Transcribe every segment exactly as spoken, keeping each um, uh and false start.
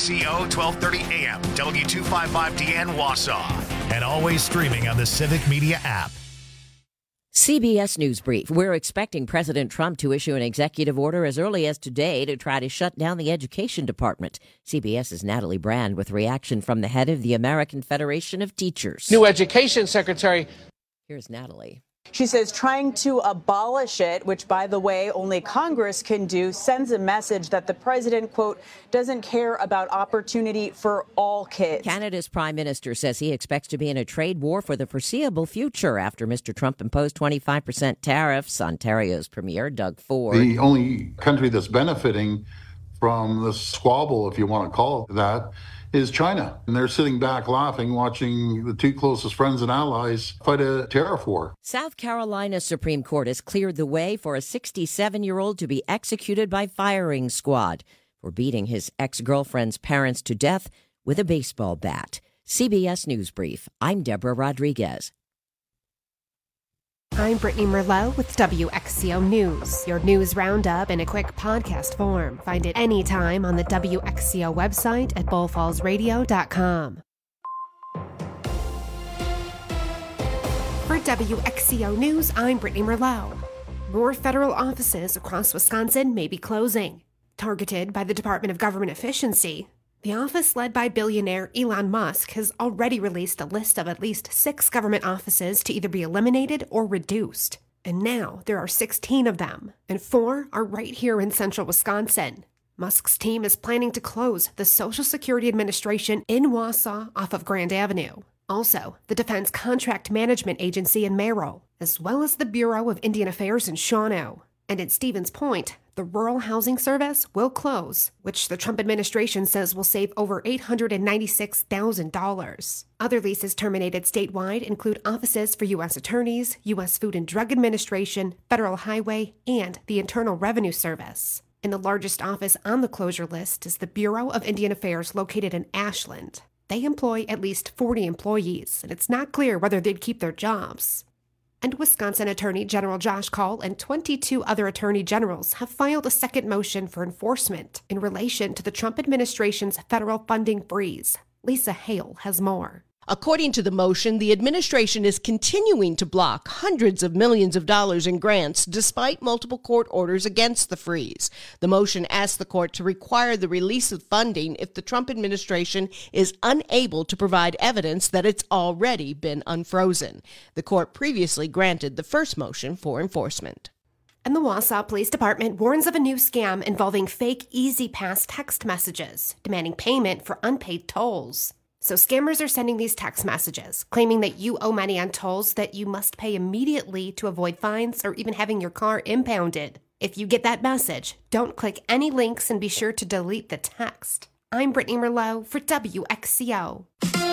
X C O twelve thirty A M, W two fifty-five D N Wausau, and always streaming on the Civic Media app. C B S News Brief. We're expecting President Trump to issue an executive order as early as today to try to shut down the Education Department. CBS's Natalie Brand with reaction from the head of the American Federation of Teachers. New Education Secretary. Here's Natalie. She says trying to abolish it, which, by the way, only Congress can do, sends a message that the president, quote, doesn't care about opportunity for all kids. Canada's prime minister says he expects to be in a trade war for the foreseeable future after Mister Trump imposed twenty-five percent tariffs. Ontario's premier, Doug Ford. The only country that's benefiting from this squabble, if you want to call it that, is China. And they're sitting back laughing, watching the two closest friends and allies fight a tariff war. South Carolina's Supreme Court has cleared the way for a sixty-seven-year-old to be executed by firing squad for beating his ex-girlfriend's parents to death with a baseball bat. C B S News Brief. I'm Deborah Rodriguez. I'm Brittany Merlot with W X C O News, your news roundup in a quick podcast form. Find it anytime on the W X C O website at bull falls radio dot com. For W X C O News, I'm Brittany Merlot. More federal offices across Wisconsin may be closing. Targeted by the Department of Government Efficiency, the office led by billionaire Elon Musk has already released a list of at least six government offices to either be eliminated or reduced. And now there are sixteen of them, and four are right here in central Wisconsin. Musk's team is planning to close the Social Security Administration in Wausau off of Grand Avenue. Also, the Defense Contract Management Agency in Merrill, as well as the Bureau of Indian Affairs in Shawano. And at Stevens Point, the Rural Housing Service will close, which the Trump administration says will save over eight hundred ninety-six thousand dollars. Other leases terminated statewide include offices for U S attorneys, U S Food and Drug Administration, Federal Highway, and the Internal Revenue Service. And the largest office on the closure list is the Bureau of Indian Affairs located in Ashland. They employ at least forty employees, and it's not clear whether they'd keep their jobs. And Wisconsin Attorney General Josh Kaul and twenty-two other attorney generals have filed a second motion for enforcement in relation to the Trump administration's federal funding freeze. Lisa Hale has more. According to the motion, the administration is continuing to block hundreds of millions of dollars in grants despite multiple court orders against the freeze. The motion asks the court to require the release of funding if the Trump administration is unable to provide evidence that it's already been unfrozen. The court previously granted the first motion for enforcement. And the Wausau Police Department warns of a new scam involving fake Easy Pass text messages, demanding payment for unpaid tolls. So scammers are sending these text messages, claiming that you owe money on tolls that you must pay immediately to avoid fines or even having your car impounded. If you get that message, don't click any links and be sure to delete the text. I'm Brittany Merlot for W X C O.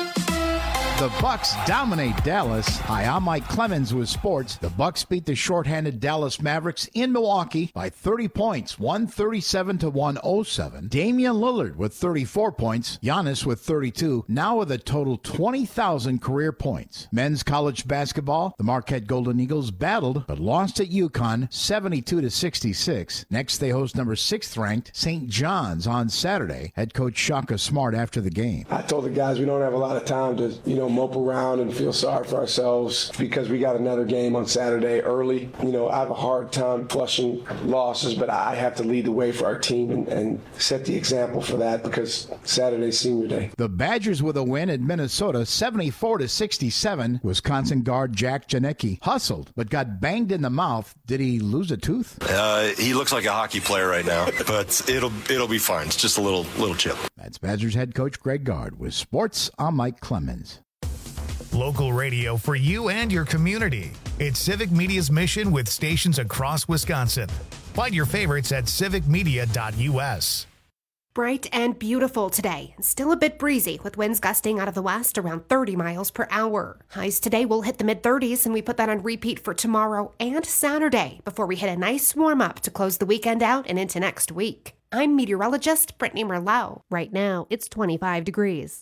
The Bucks dominate Dallas. Hi, I'm Mike Clemens with sports. The Bucks beat the shorthanded Dallas Mavericks in Milwaukee by thirty points, one thirty-seven to one oh seven. Damian Lillard with thirty-four points, Giannis with thirty-two, now with a total twenty thousand career points. Men's college basketball, the Marquette Golden Eagles battled but lost at UConn seventy-two to sixty-six. Next, they host number sixth ranked Saint John's on Saturday. Head coach Shaka Smart after the game. I told the guys we don't have a lot of time to, you know, mope around and feel sorry for ourselves because we got another game on Saturday early. You know, I have a hard time flushing losses, but I have to lead the way for our team and, and set the example for that because Saturday's senior day. The Badgers with a win at Minnesota seventy-four to sixty-seven. Wisconsin guard Jack Janicki hustled but got banged in the mouth. Did he lose a tooth? Uh, he looks like a hockey player right now, but it'll it'll be fine. It's just a little little chip. That's Badgers head coach Greg Gard with sports. I'm Mike Clemens. Local radio for you and your community. It's Civic Media's mission with stations across Wisconsin. Find your favorites at civic media dot u s. Bright and beautiful today, still a bit breezy with winds gusting out of the west around thirty miles per hour. Highs today will hit the mid thirties, and we put that on repeat for tomorrow and Saturday before we hit a nice warm up to close the weekend out and into next week. I'm meteorologist Brittany Merlot. Right now, it's twenty-five degrees.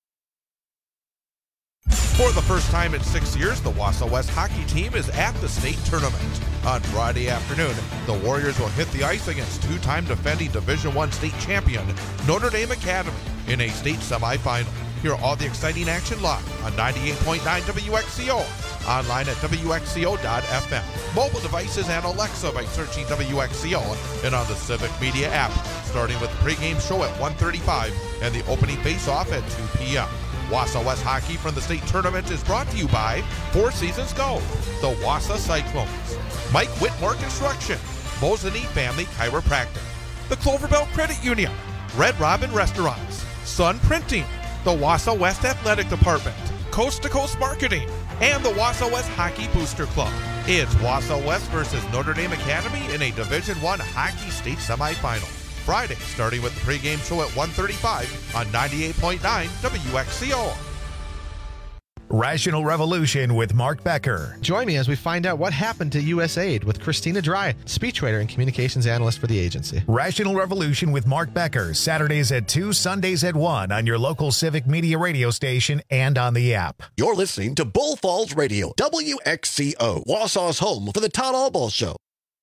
For the first time in six years, the Wausau West hockey team is at the state tournament. On Friday afternoon, the Warriors will hit the ice against two-time defending Division I state champion Notre Dame Academy. in a state semifinal. Hear all the exciting action live on ninety-eight point nine W X C O, online at W X C O dot F M, mobile devices and Alexa by searching W X C O, and on the Civic Media app, starting with the pregame show at one thirty-five and the opening face-off at two p.m. Wausau West Hockey from the state tournament is brought to you by Four Seasons Go, the Wausau Cyclones, Mike Whitmore Construction, Bozani Family Chiropractic, the Cloverbell Credit Union, Red Robin Restaurants, Sun Printing, the Wausau West Athletic Department, Coast to Coast Marketing, and the Wausau West Hockey Booster Club. It's Wausau West versus Notre Dame Academy in a Division One hockey state semifinal. Friday, starting with the pregame show at one thirty-five on ninety-eight point nine W X C O. Rational Revolution with Mark Becker. Join me as we find out what happened to U S A I D with Christina Dry, speechwriter and communications analyst for the agency. Rational Revolution with Mark Becker, Saturdays at two, Sundays at one on your local Civic Media radio station and on the app. You're listening to Bull Falls Radio, W X C O, Wausau's home for the Todd Allball Show.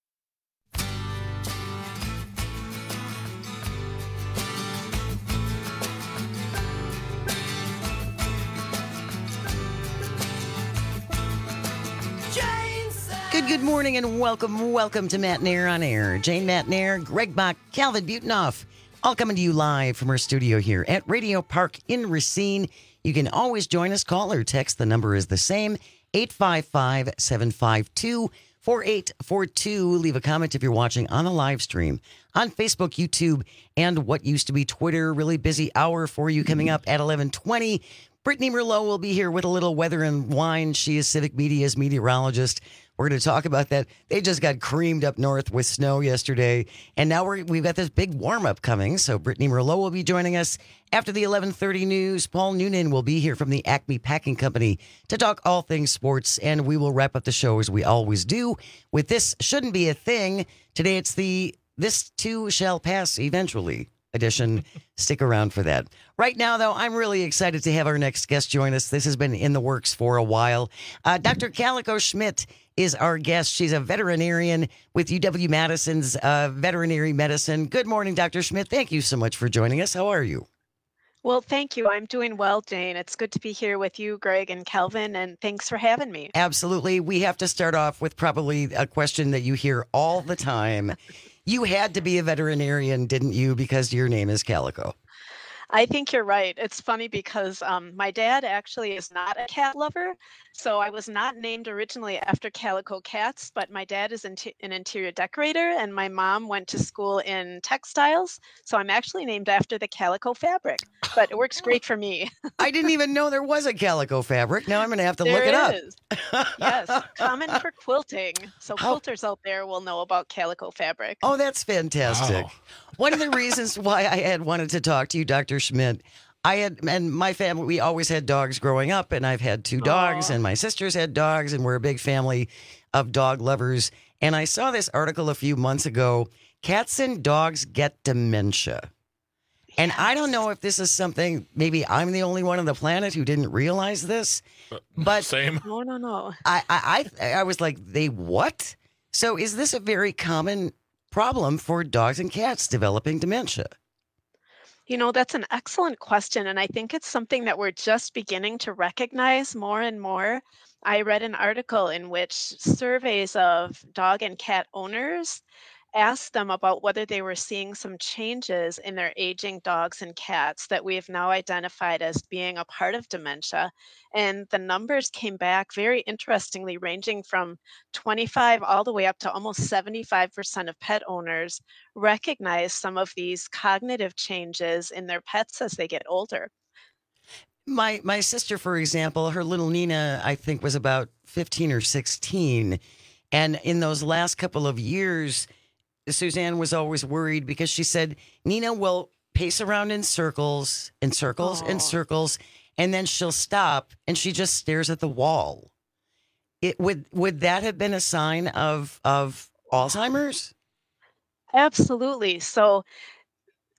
Good, good morning and welcome, welcome to Matt Nair on Air. Jane Matt Nair, Greg Bach, Calvin Butenoff, all coming to you live from our studio here at Radio Park in Racine. You can always join us, call or text. The number is the same, eight five five, seven five two, four eight four two. Leave a comment if you're watching on a live stream on Facebook, YouTube, and what used to be Twitter. Really busy hour for you coming up at eleven twenty. Brittany Merlot will be here with a little weather and wine. She is Civic Media's meteorologist. We're going to talk about that. They just got creamed up north with snow yesterday, and now we're, we've got this big warm-up coming, so Brittany Merlot will be joining us after the eleven thirty news. Paul Noonan will be here from the Acme Packing Company to talk all things sports, and we will wrap up the show as we always do with This Shouldn't Be a Thing. Today it's the This Too Shall Pass Eventually edition. Stick around for that. Right now, though, I'm really excited to have our next guest join us. This has been in the works for a while. Uh, Doctor Calico Schmidt is our guest. She's a veterinarian with U W-Madison's uh, veterinary medicine. Good morning, Doctor Schmidt. Thank you so much for joining us. How are you? Well, thank you. I'm doing well, Jane. It's good to be here with you, Greg and Kelvin, and thanks for having me. Absolutely. We have to start off with probably a question that you hear all the time. You had to be a veterinarian, didn't you, because your name is Calico? I think you're right. It's funny because um, my dad actually is not a cat lover, so I was not named originally after calico cats, but my dad is in an interior decorator, and my mom went to school in textiles, so I'm actually named after the calico fabric, but it works great for me. I didn't even know there was a calico fabric. Now I'm going to have to there look it up. Is. Yes, common for quilting, so quilters out there will know about calico fabric. Oh, that's fantastic. Wow. One of the reasons why I had wanted to talk to you, Doctor Schmidt, I had, and my family, we always had dogs growing up, and I've had two dogs, Aww. And my sisters had dogs, and we're a big family of dog lovers. And I saw this article a few months ago, Cats and Dogs Get Dementia. Yes. And I don't know if this is something, maybe I'm the only one on the planet who didn't realize this, but same. No, no, no. I, I, I, I was like, they what? So is this a very common problem for dogs and cats developing dementia? You know, that's an excellent question, and I think it's something that we're just beginning to recognize more and more. I read an article in which surveys of dog and cat owners asked them about whether they were seeing some changes in their aging dogs and cats that we have now identified as being a part of dementia. And the numbers came back very interestingly, ranging from twenty-five all the way up to almost seventy-five percent of pet owners recognize some of these cognitive changes in their pets as they get older. My my sister, for example, her little Nina, I think, was about fifteen or sixteen. And in those last couple of years, Suzanne was always worried because she said, Nina will pace around in circles, in circles, and circles, and then she'll stop and she just stares at the wall. It would would that have been a sign of of Alzheimer's? Absolutely. So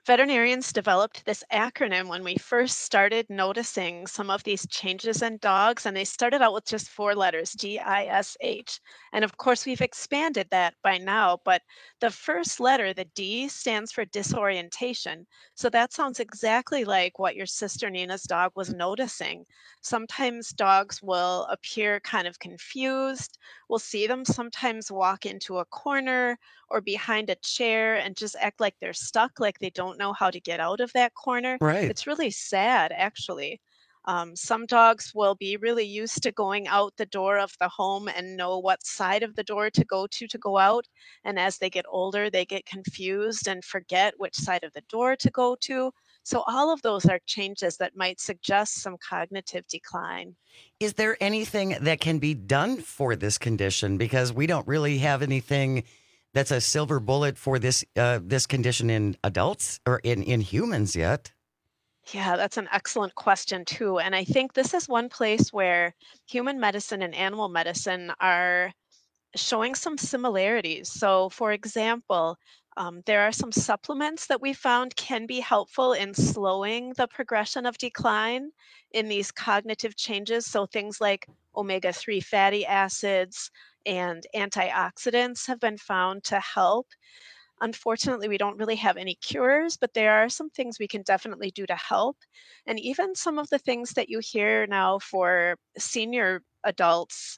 veterinarians developed this acronym when we first started noticing some of these changes in dogs, and they started out with just four letters, D I S H. And of course, we've expanded that by now, but the first letter, the D, stands for disorientation. So that sounds exactly like what your sister Nina's dog was noticing. Sometimes dogs will appear kind of confused. We'll see them sometimes walk into a corner or behind a chair and just act like they're stuck, like they don't know how to get out of that corner. Right. It's really sad, actually. Um, some dogs will be really used to going out the door of the home and know what side of the door to go to to go out. And as they get older, they get confused and forget which side of the door to go to. So all of those are changes that might suggest some cognitive decline. Is there anything that can be done for this condition? Because we don't really have anything that's a silver bullet for this uh, this condition in adults or in, in humans yet. Yeah, that's an excellent question, too. And I think this is one place where human medicine and animal medicine are showing some similarities. So, for example, um, there are some supplements that we found can be helpful in slowing the progression of decline in these cognitive changes. So, things like omega three fatty acids and antioxidants have been found to help. Unfortunately, we don't really have any cures, but there are some things we can definitely do to help. And even some of the things that you hear now for senior adults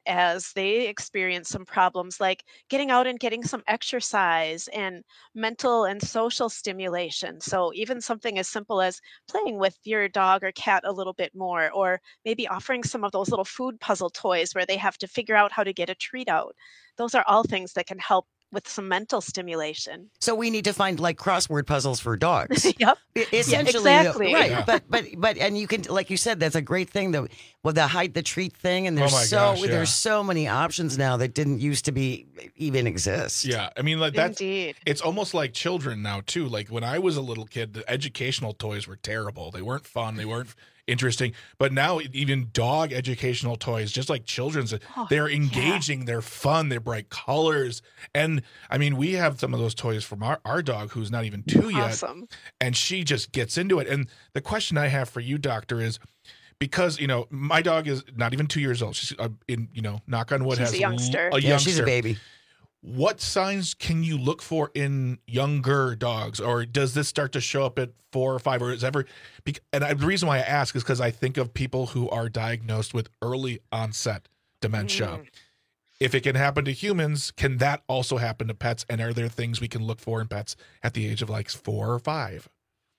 as they experience some problems like getting out and getting some exercise and mental and social stimulation. So even something as simple as playing with your dog or cat a little bit more, or maybe offering some of those little food puzzle toys where they have to figure out how to get a treat out. Those are all things that can help with some mental stimulation. So we need to find like crossword puzzles for dogs. Yep. Essentially, yeah, exactly. Right. Yeah. But but but and you can, like you said, that's a great thing though. Well, the hide the treat thing, and there's Oh my so gosh, yeah. there's so many options now that didn't used to be even exist. Yeah, I mean, like that's Indeed. it's almost like children now too. Like when I was a little kid, the educational toys were terrible. They weren't fun. They weren't interesting. But now even dog educational toys, just like children's, Oh, they're yeah. engaging. They're fun. They're bright colors. And I mean, we have some of those toys from our, our dog who's not even two yet, Awesome. and she just gets into it. And the question I have for you, doctor, is because, you know, my dog is not even two years old. She's uh, in, you know, knock on wood, She's has a youngster. a Yeah, youngster. she's a baby. What signs can you look for in younger dogs, or does this start to show up at four or five, or is ever? bec- And I, the reason why I ask is because I think of people who are diagnosed with early onset dementia. Mm. If it can happen to humans, can that also happen to pets? And are there things we can look for in pets at the age of like four or five?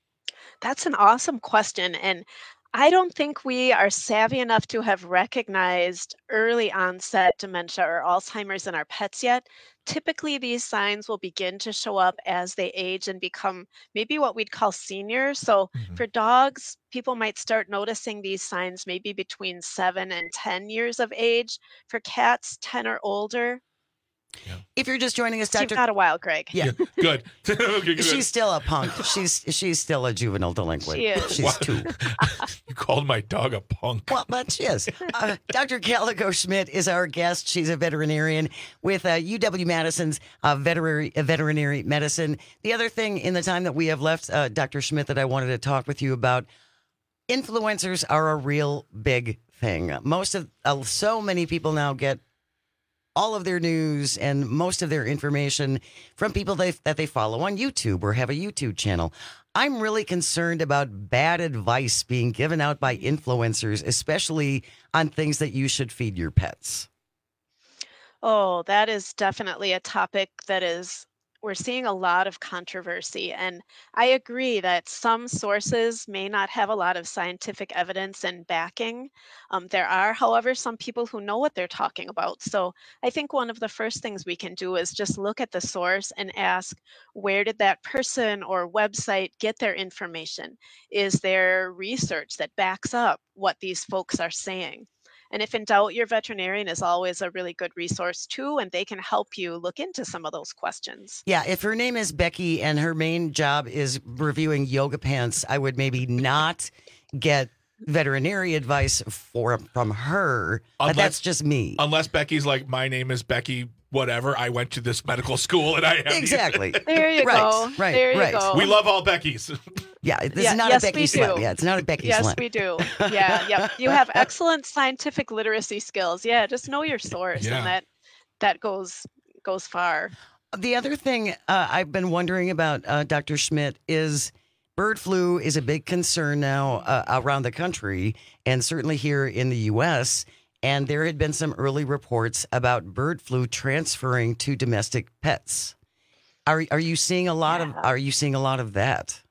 That's an awesome question. And I don't think we are savvy enough to have recognized early onset dementia or Alzheimer's in our pets yet. Typically, these signs will begin to show up as they age and become maybe what we'd call seniors. So Mhm. for dogs, people might start noticing these signs maybe between seven and ten years of age. For cats, ten or older. If you're just joining us, You've Doctor got a while, Greg. Yeah. Good. Okay, good. She's still a punk. She's she's still a juvenile delinquent. She is. She's Wow. two. You called my dog a punk. Well, but she is. Uh, Doctor Calico Schmidt is our guest. She's a veterinarian with uh, U W Madison's uh, veterinary, uh, veterinary medicine. The other thing in the time that we have left, uh, Doctor Schmidt, that I wanted to talk with you about, influencers are a real big thing. Most of, uh, so many people now get all of their news and most of their information from people they, that they follow on YouTube or have a YouTube channel. I'm really concerned about bad advice being given out by influencers, especially on things that you should feed your pets. Oh, that is definitely a topic that is, we're seeing a lot of controversy. And I agree that some sources may not have a lot of scientific evidence and backing. Um, there are, however, some people who know what they're talking about. So I think one of the first things we can do is just look at the source and ask, where did that person or website get their information? Is there research that backs up what these folks are saying? And if in doubt, your veterinarian is always a really good resource too, and they can help you look into some of those questions. Yeah, if her name is Becky and her main job is reviewing yoga pants, I would maybe not get veterinary advice for from her. Unless, but that's just me. Unless Becky's like, my name is Becky, whatever. I went to this medical school and I have exactly. There you right, go. Right, there you right. go. We love all Beckys. Yeah, this yeah, is not yes, a Becky we slut. do. Yeah, it's not a Becky yes, slut. Yes, we do. Yeah, yep. You have excellent scientific literacy skills. Yeah, just know your source, Yeah. and that that goes goes far. The other thing uh, I've been wondering about, uh, Doctor Schmidt, is bird flu is a big concern now uh, around the country, and certainly here in the U S. And there had been some early reports about bird flu transferring to domestic pets. Are are you seeing a lot of Are you seeing a lot of that?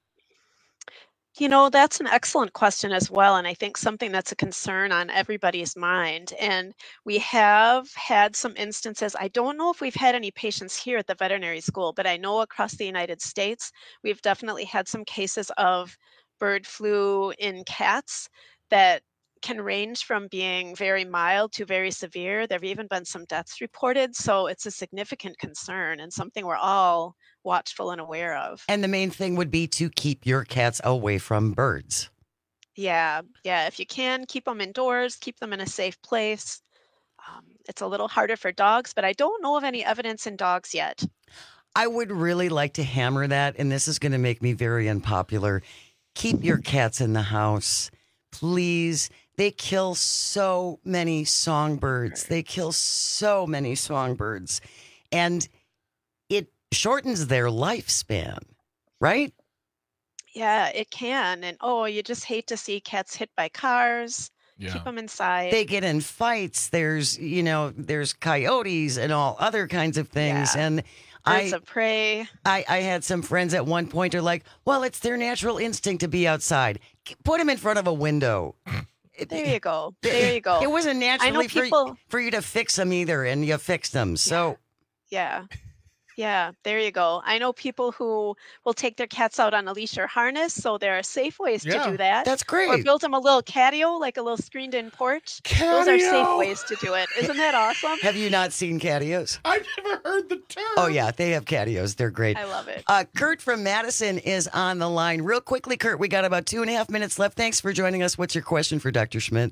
You know, that's an excellent question as well, and I think something that's a concern on everybody's mind. And we have had some instances. I don't know if we've had any patients here at the veterinary school, but I know across the United States, we've definitely had some cases of bird flu in cats that can range from being very mild to very severe. There have even been some deaths reported, so it's a significant concern and something we're all watchful and aware of. And the main thing would be to keep your cats away from birds. Yeah, yeah. If you can, keep them indoors, keep them in a safe place. Um, it's a little harder for dogs, but I don't know of any evidence in dogs yet. I would really like to hammer that, and this is going to make me very unpopular. Keep your cats in the house, please. They kill so many songbirds. They kill so many songbirds. And it shortens their lifespan, right? Yeah, it can. And oh, you just hate to see cats hit by cars. Yeah. Keep them inside. They get in fights. There's, you know, there's coyotes and all other kinds of things. Yeah. And Birds I, of prey. I, I had some friends at one point are like, well, it's their natural instinct to be outside. Put them in front of a window. There you go. There you go. It wasn't I know naturally for, people. for you to fix them either, and you fixed them. So Yeah. Yeah, there you go. I know people who will take their cats out on a leash or harness, so there are safe ways Yeah, to do that. that's great. Or build them a little catio, like a little screened-in porch. Those are safe Catio! ways to do it. Isn't that awesome? have you not seen catios? I've never heard the term. Oh, yeah, they have catios. They're great. I love it. Uh, Kurt from Madison is on the line. Real quickly, Kurt, we got about two and a half minutes left. Thanks for joining us. What's your question for Doctor Schmidt?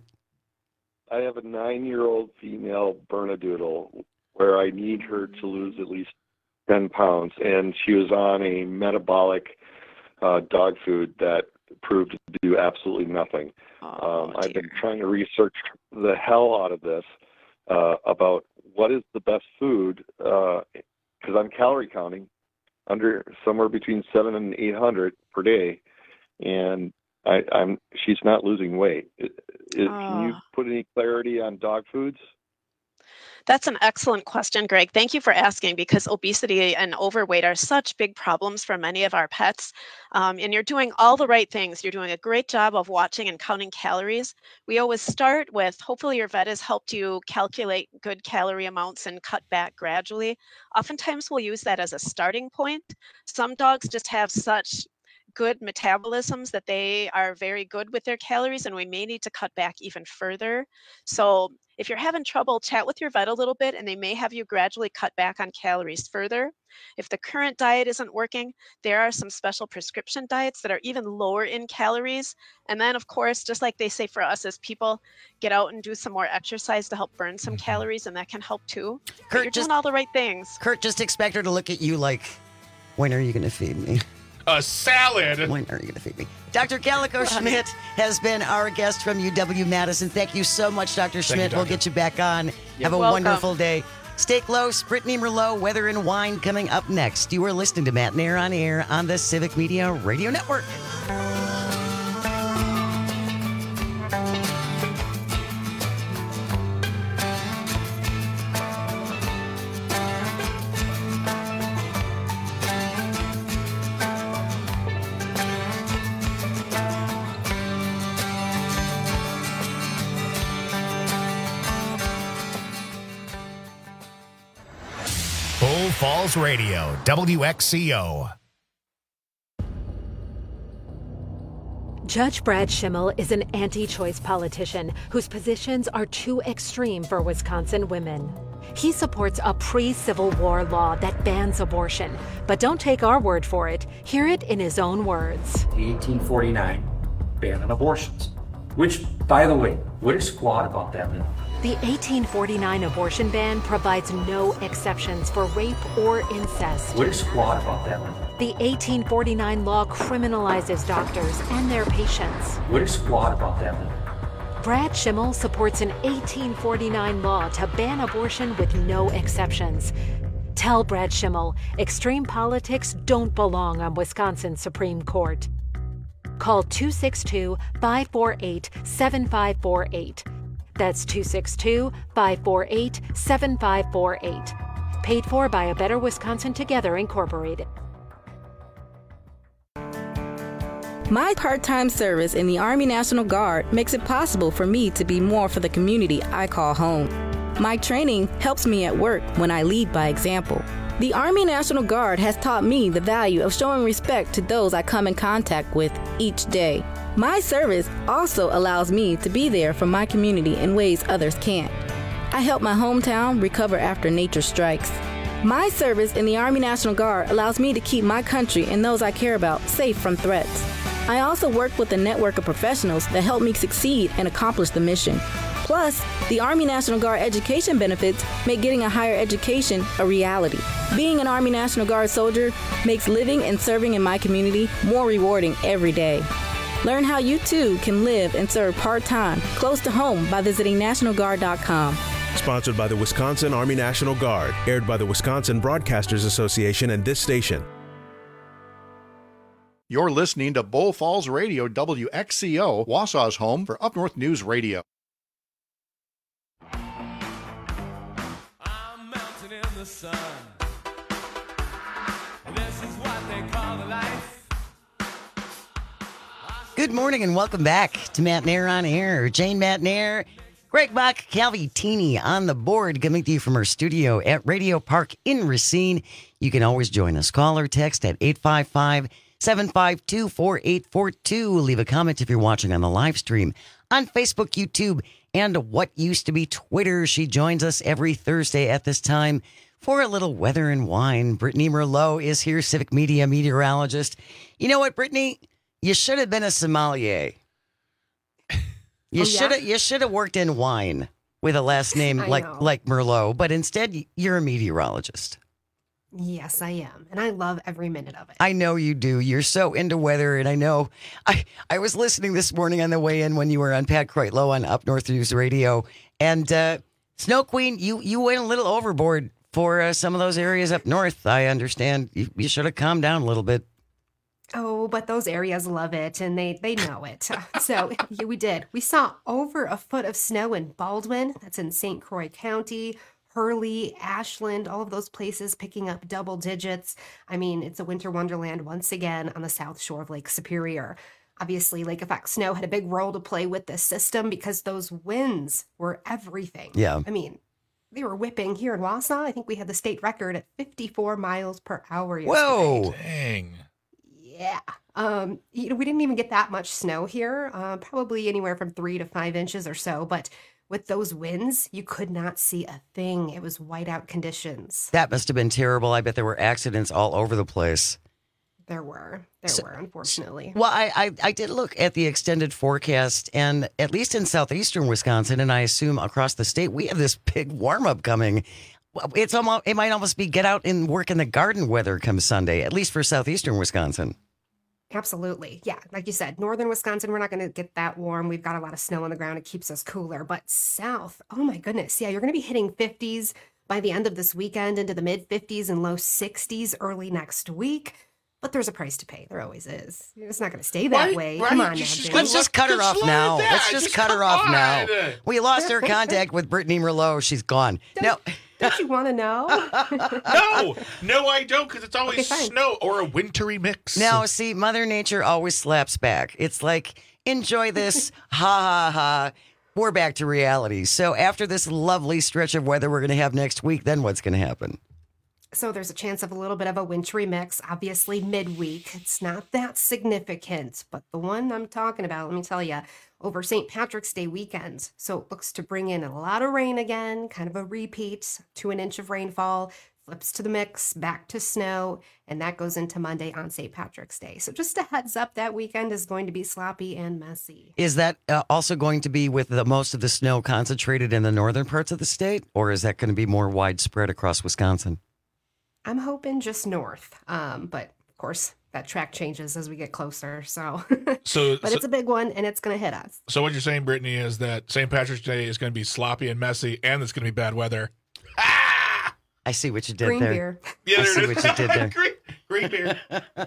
I have a nine-year-old female Bernedoodle where I need her to lose at least ten pounds, and she was on a metabolic uh, dog food that proved to do absolutely nothing. Oh, um, I've been trying to research the hell out of this uh, about what is the best food, because uh, I'm calorie counting under somewhere between seven and eight hundred per day, and I, I'm she's not losing weight. Is, is, Can you Oh. put any clarity on dog foods? That's an excellent question, Greg. Thank you for asking, because obesity and overweight are such big problems for many of our pets. Um, and you're doing all the right things. You're doing a great job of watching and counting calories. We always start with, hopefully your vet has helped you calculate good calorie amounts and cut back gradually. Oftentimes we'll use that as a starting point. Some dogs just have such good metabolisms that they are very good with their calories, and we may need to cut back even further. So if you're having trouble, chat with your vet a little bit, and they may have you gradually cut back on calories further. If the current diet isn't working, there are some special prescription diets that are even lower in calories. And then, of course, just like they say for us as people, get out and do some more exercise to help burn some calories, and that can help too. But Kurt, you're just- doing all the right things. Kurt, just expect her to look at you like, when are you going to feed me? A salad. When are you going to feed me? Doctor Calico Schmidt has been our guest from U W-Madison. Thank you so much, Doctor Thank you, Schmidt. We'll Doctor. get you back on. Have a welcome. wonderful day. Stay close. Brittany Merlot, Weather and Wine coming up next. You are listening to Matt and Air on Air on the Civic Media Radio Network. Bull Falls Radio, W X C O. Judge Brad Schimmel is an anti-choice politician whose positions are too extreme for Wisconsin women. He supports a pre-Civil War law that bans abortion. But don't take our word for it. Hear it in his own words. The eighteen forty-nine ban on abortions. Which, by the way, what is squat about that? The eighteen forty-nine abortion ban provides no exceptions for rape or incest. What is squat about that? The eighteen forty-nine law criminalizes doctors and their patients. What is squat about that? Brad Schimmel supports an eighteen forty-nine law to ban abortion with no exceptions. Tell Brad Schimmel extreme politics don't belong on Wisconsin's Supreme Court. Call two six two, five four eight, seven five four eight. That's two six two, five four eight, seven five four eight. Paid for by A Better Wisconsin Together, Incorporated. My part-time service in the Army National Guard makes it possible for me to be more for the community I call home. My training helps me at work when I lead by example. The Army National Guard has taught me the value of showing respect to those I come in contact with each day. My service also allows me to be there for my community in ways others can't. I help my hometown recover after nature strikes. My service in the Army National Guard allows me to keep my country and those I care about safe from threats. I also work with a network of professionals that help me succeed and accomplish the mission. Plus, the Army National Guard education benefits make getting a higher education a reality. Being an Army National Guard soldier makes living and serving in my community more rewarding every day. Learn how you too can live and serve part-time close to home by visiting national guard dot com. Sponsored by the Wisconsin Army National Guard, aired by the Wisconsin Broadcasters Association and this station. You're listening to Bull Falls Radio, W X C O, Wausau's home for Up North News Radio. I'm melting in the sun. This is what they call the life. Good morning and welcome back to Matt Nair on Air. Jane Matt Nair, Greg Bach, Calvi Teeny on the board, coming to you from our studio at Radio Park in Racine. You can always join us. Call or text at eight five five, seven five two, four eight four two. Leave a comment if you're watching on the live stream on Facebook, YouTube, and what used to be Twitter. She joins us every Thursday at this time for a little weather and wine. Brittany Merlot is here, Civic Media meteorologist. You know what, Brittany? You should have been a sommelier. You Oh, should have. yeah? You should have worked in wine with a last name I like know. like Merlot, but instead you're a meteorologist. Yes, I am. And I love every minute of it. I know you do. You're so into weather, and I know. I I was listening this morning on the way in when you were on Pat Kreitlow on Up North News Radio, and uh, Snow Queen, you you went a little overboard for uh, some of those areas up north. I understand. You, you should have calmed down a little bit. Oh, but those areas love it, and they, they know it. So yeah, we did. We saw over a foot of snow in Baldwin. That's in Saint Croix County. Hurley, Ashland, all of those places picking up double digits. I mean, it's a winter wonderland once again on the south shore of Lake Superior. Obviously, lake effect snow had a big role to play with this system because those winds were everything. Yeah. I mean, they were whipping here in Wausau. I think we had the state record at fifty-four miles per hour yesterday. Whoa. Dang. Yeah. Um, you know, we didn't even get that much snow here, uh, probably anywhere from three to five inches or so. But with those winds, you could not see a thing. It was whiteout conditions. That must have been terrible. I bet there were accidents all over the place. There were. There So- were, unfortunately. Well, I, I I did look at the extended forecast, and at least in southeastern Wisconsin, and I assume across the state, we have this big warm up coming. Well, It's almost it might almost be get out and work in the garden weather come Sunday, at least for southeastern Wisconsin. Absolutely. Yeah. Like you said, northern Wisconsin, we're not going to get that warm. We've got a lot of snow on the ground. It keeps us cooler. But south, oh my goodness. Yeah, you're going to be hitting fifties by the end of this weekend, into the mid fifties and low sixties early next week. But there's a price to pay. There always is. It's not going to stay that Right, way. right. Come on now, Just- Jane. Let's just cut her off now. that. Let's just Just cut her come off now. on. We lost her contact with Brittany Merlot. She's gone. No. Don't you want to know? No, no, I don't, because it's always Okay, fine. snow or a wintry mix. Now, see, Mother Nature always slaps back. It's like, enjoy this, ha ha ha. We're back to reality. So after this lovely stretch of weather we're going to have next week, then what's going to happen? So there's a chance of a little bit of a wintry mix, obviously midweek. It's not that significant, but the one I'm talking about, let me tell you, over Saint Patrick's Day weekend. So it looks to bring in a lot of rain again, kind of a repeat to an inch of rainfall flips to the mix, back to snow, and that goes into Monday on Saint Patrick's Day. So just a heads up, that weekend is going to be sloppy and messy. Is that uh, also going to be with the most of the snow concentrated in the northern parts of the state, or is that going to be more widespread across Wisconsin? I'm hoping just north, um, but of course that track changes as we get closer. So, so but so, it's a big one, and it's going to hit us. So what you're saying, Brittany, is that Saint Patrick's Day is going to be sloppy and messy, and it's going to be bad weather. I see what you did Green there. beer. Yeah, I there see it what is. you did there. green, green beer.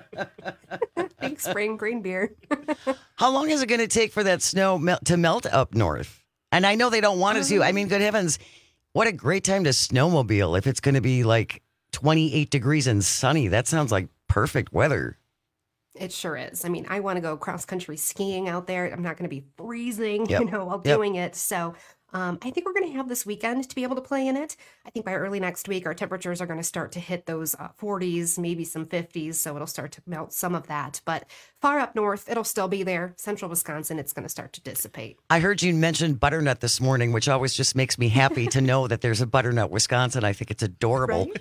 Big spring green beer. How long is it going to take for that snow mel- to melt up north? And I know they don't want it to. I mean, good heavens, what a great time to snowmobile if it's going to be like twenty-eight degrees and sunny. That sounds like perfect weather. It sure is. I mean, I want to go cross country skiing out there. I'm not going to be freezing, Yep. you know, while Yep. doing it. So um, I think we're going to have this weekend to be able to play in it. I think by early next week, our temperatures are going to start to hit those uh, forties, maybe some fifties. So it'll start to melt some of that. But far up north, it'll still be there. Central Wisconsin, it's going to start to dissipate. I heard you mention butternut this morning, which always just makes me happy to know that there's a butternut Wisconsin. I think it's adorable.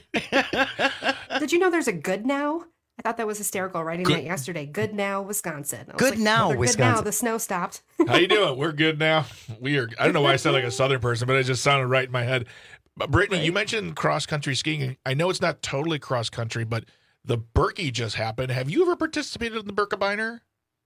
Did you know there's a Good Now? I thought that was hysterical writing Good- that yesterday. Good Now, Wisconsin. I was Good like, now, well, they're Wisconsin. Good now, the snow stopped. How you doing? We're good now. We are. I don't know why I sound like a Southern person, but it just sounded right in my head. But Brittany, you mentioned cross country skiing. I know it's not totally cross country, but the Birkie just happened. Have you ever participated in the Birkebeiner?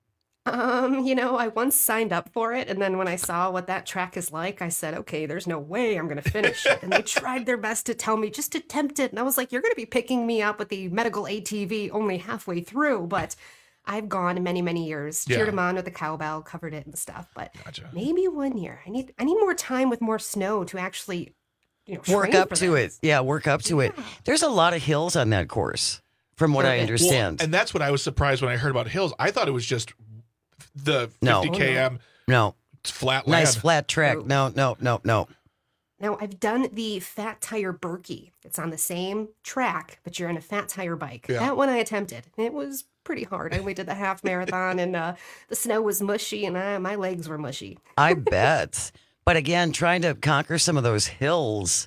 Um, you know, I once signed up for it, and then when I saw what that track is like, I said, okay, there's no way I'm going to finish it. And they tried their best to tell me just attempt it. And I was like, you're going to be picking me up with the medical A T V only halfway through. But I've gone many, many years, Yeah. cheered them on with the cowbell, covered it and stuff. But Gotcha. maybe one year. I need I need more time with more snow to actually, you know, Work train up for to this. it. Yeah, work up to it. There's a lot of hills on that course, from what I understand. Well, and that's what I was surprised when I heard about hills. I thought it was just the No. fifty kilometers no. flat land. Nice flat track. No, no, no, no. Now, I've done the Fat Tire Birkie. It's on the same track, but you're on a fat tire bike. Yeah. That one I attempted. It was pretty hard. I only did the half marathon, and uh, the snow was mushy, and I, my legs were mushy. I bet. But again, trying to conquer some of those hills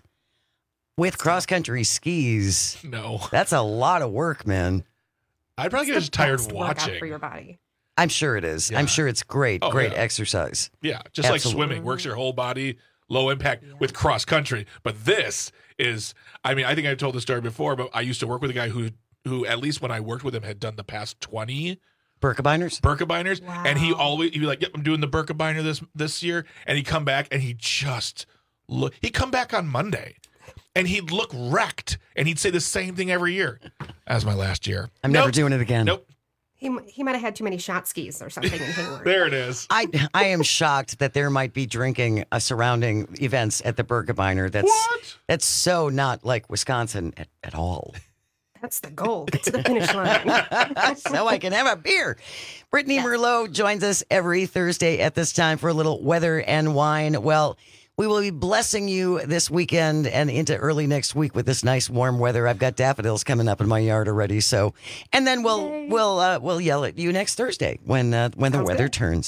with cross country skis. No. That's a lot of work, man. I'd probably get It's just the tired best workout watching. for your body. I'm sure it is. Yeah. I'm sure it's great. Oh, great yeah. exercise. Yeah, just like Absolutely. swimming works your whole body, low impact with cross country. But this is, I mean, I think I've told the story before, but I used to work with a guy who, who at least when I worked with him, had done the past twenty Birkebeiners? Birkebeiners, and he always he'd be like, "Yep, I'm doing the Birkebeiner this this year," and he'd come back and he just look. He'd come back on Monday, and he'd look wrecked, and he'd say the same thing every year. As my last year, I'm never Nope. doing it again. Nope. He, m- he might have had too many shot skis or something in Hayward. There it is. I I am shocked that there might be drinking uh, surrounding events at the Birkebeiner. That's What? that's so not like Wisconsin at, at all. That's the goal. Get to the finish line. So I can have a beer. Brittany Merlot joins us every Thursday at this time for a little weather and wine. Well, we will be blessing you this weekend and into early next week with this nice warm weather. I've got daffodils coming up in my yard already. So, and then we'll Yay. we'll uh, we'll yell at you next Thursday when uh, when the Sounds weather good. turns.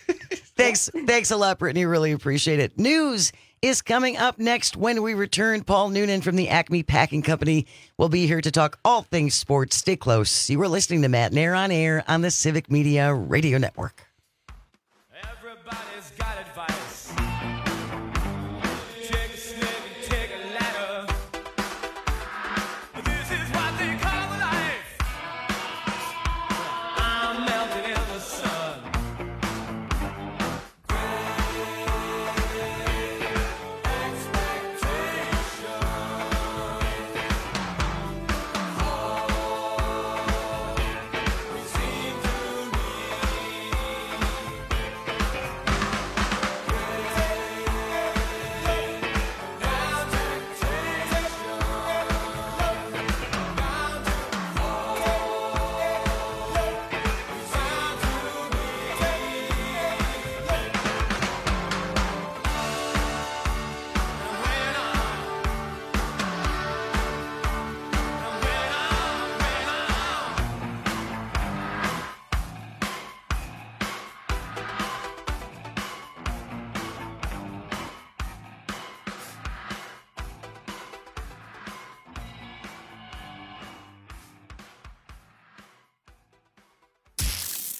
Thanks, thanks a lot, Brittany. Really appreciate it. News is coming up next when we return. Paul Noonan from the Acme Packing Company will be here to talk all things sports. Stay close. You are listening to Matt Nair on Air on the Civic Media Radio Network. Everybody's got advice. Take a stick and take a ladder. This is what they call life. I'm melting in the sun. Great expectation. We seem to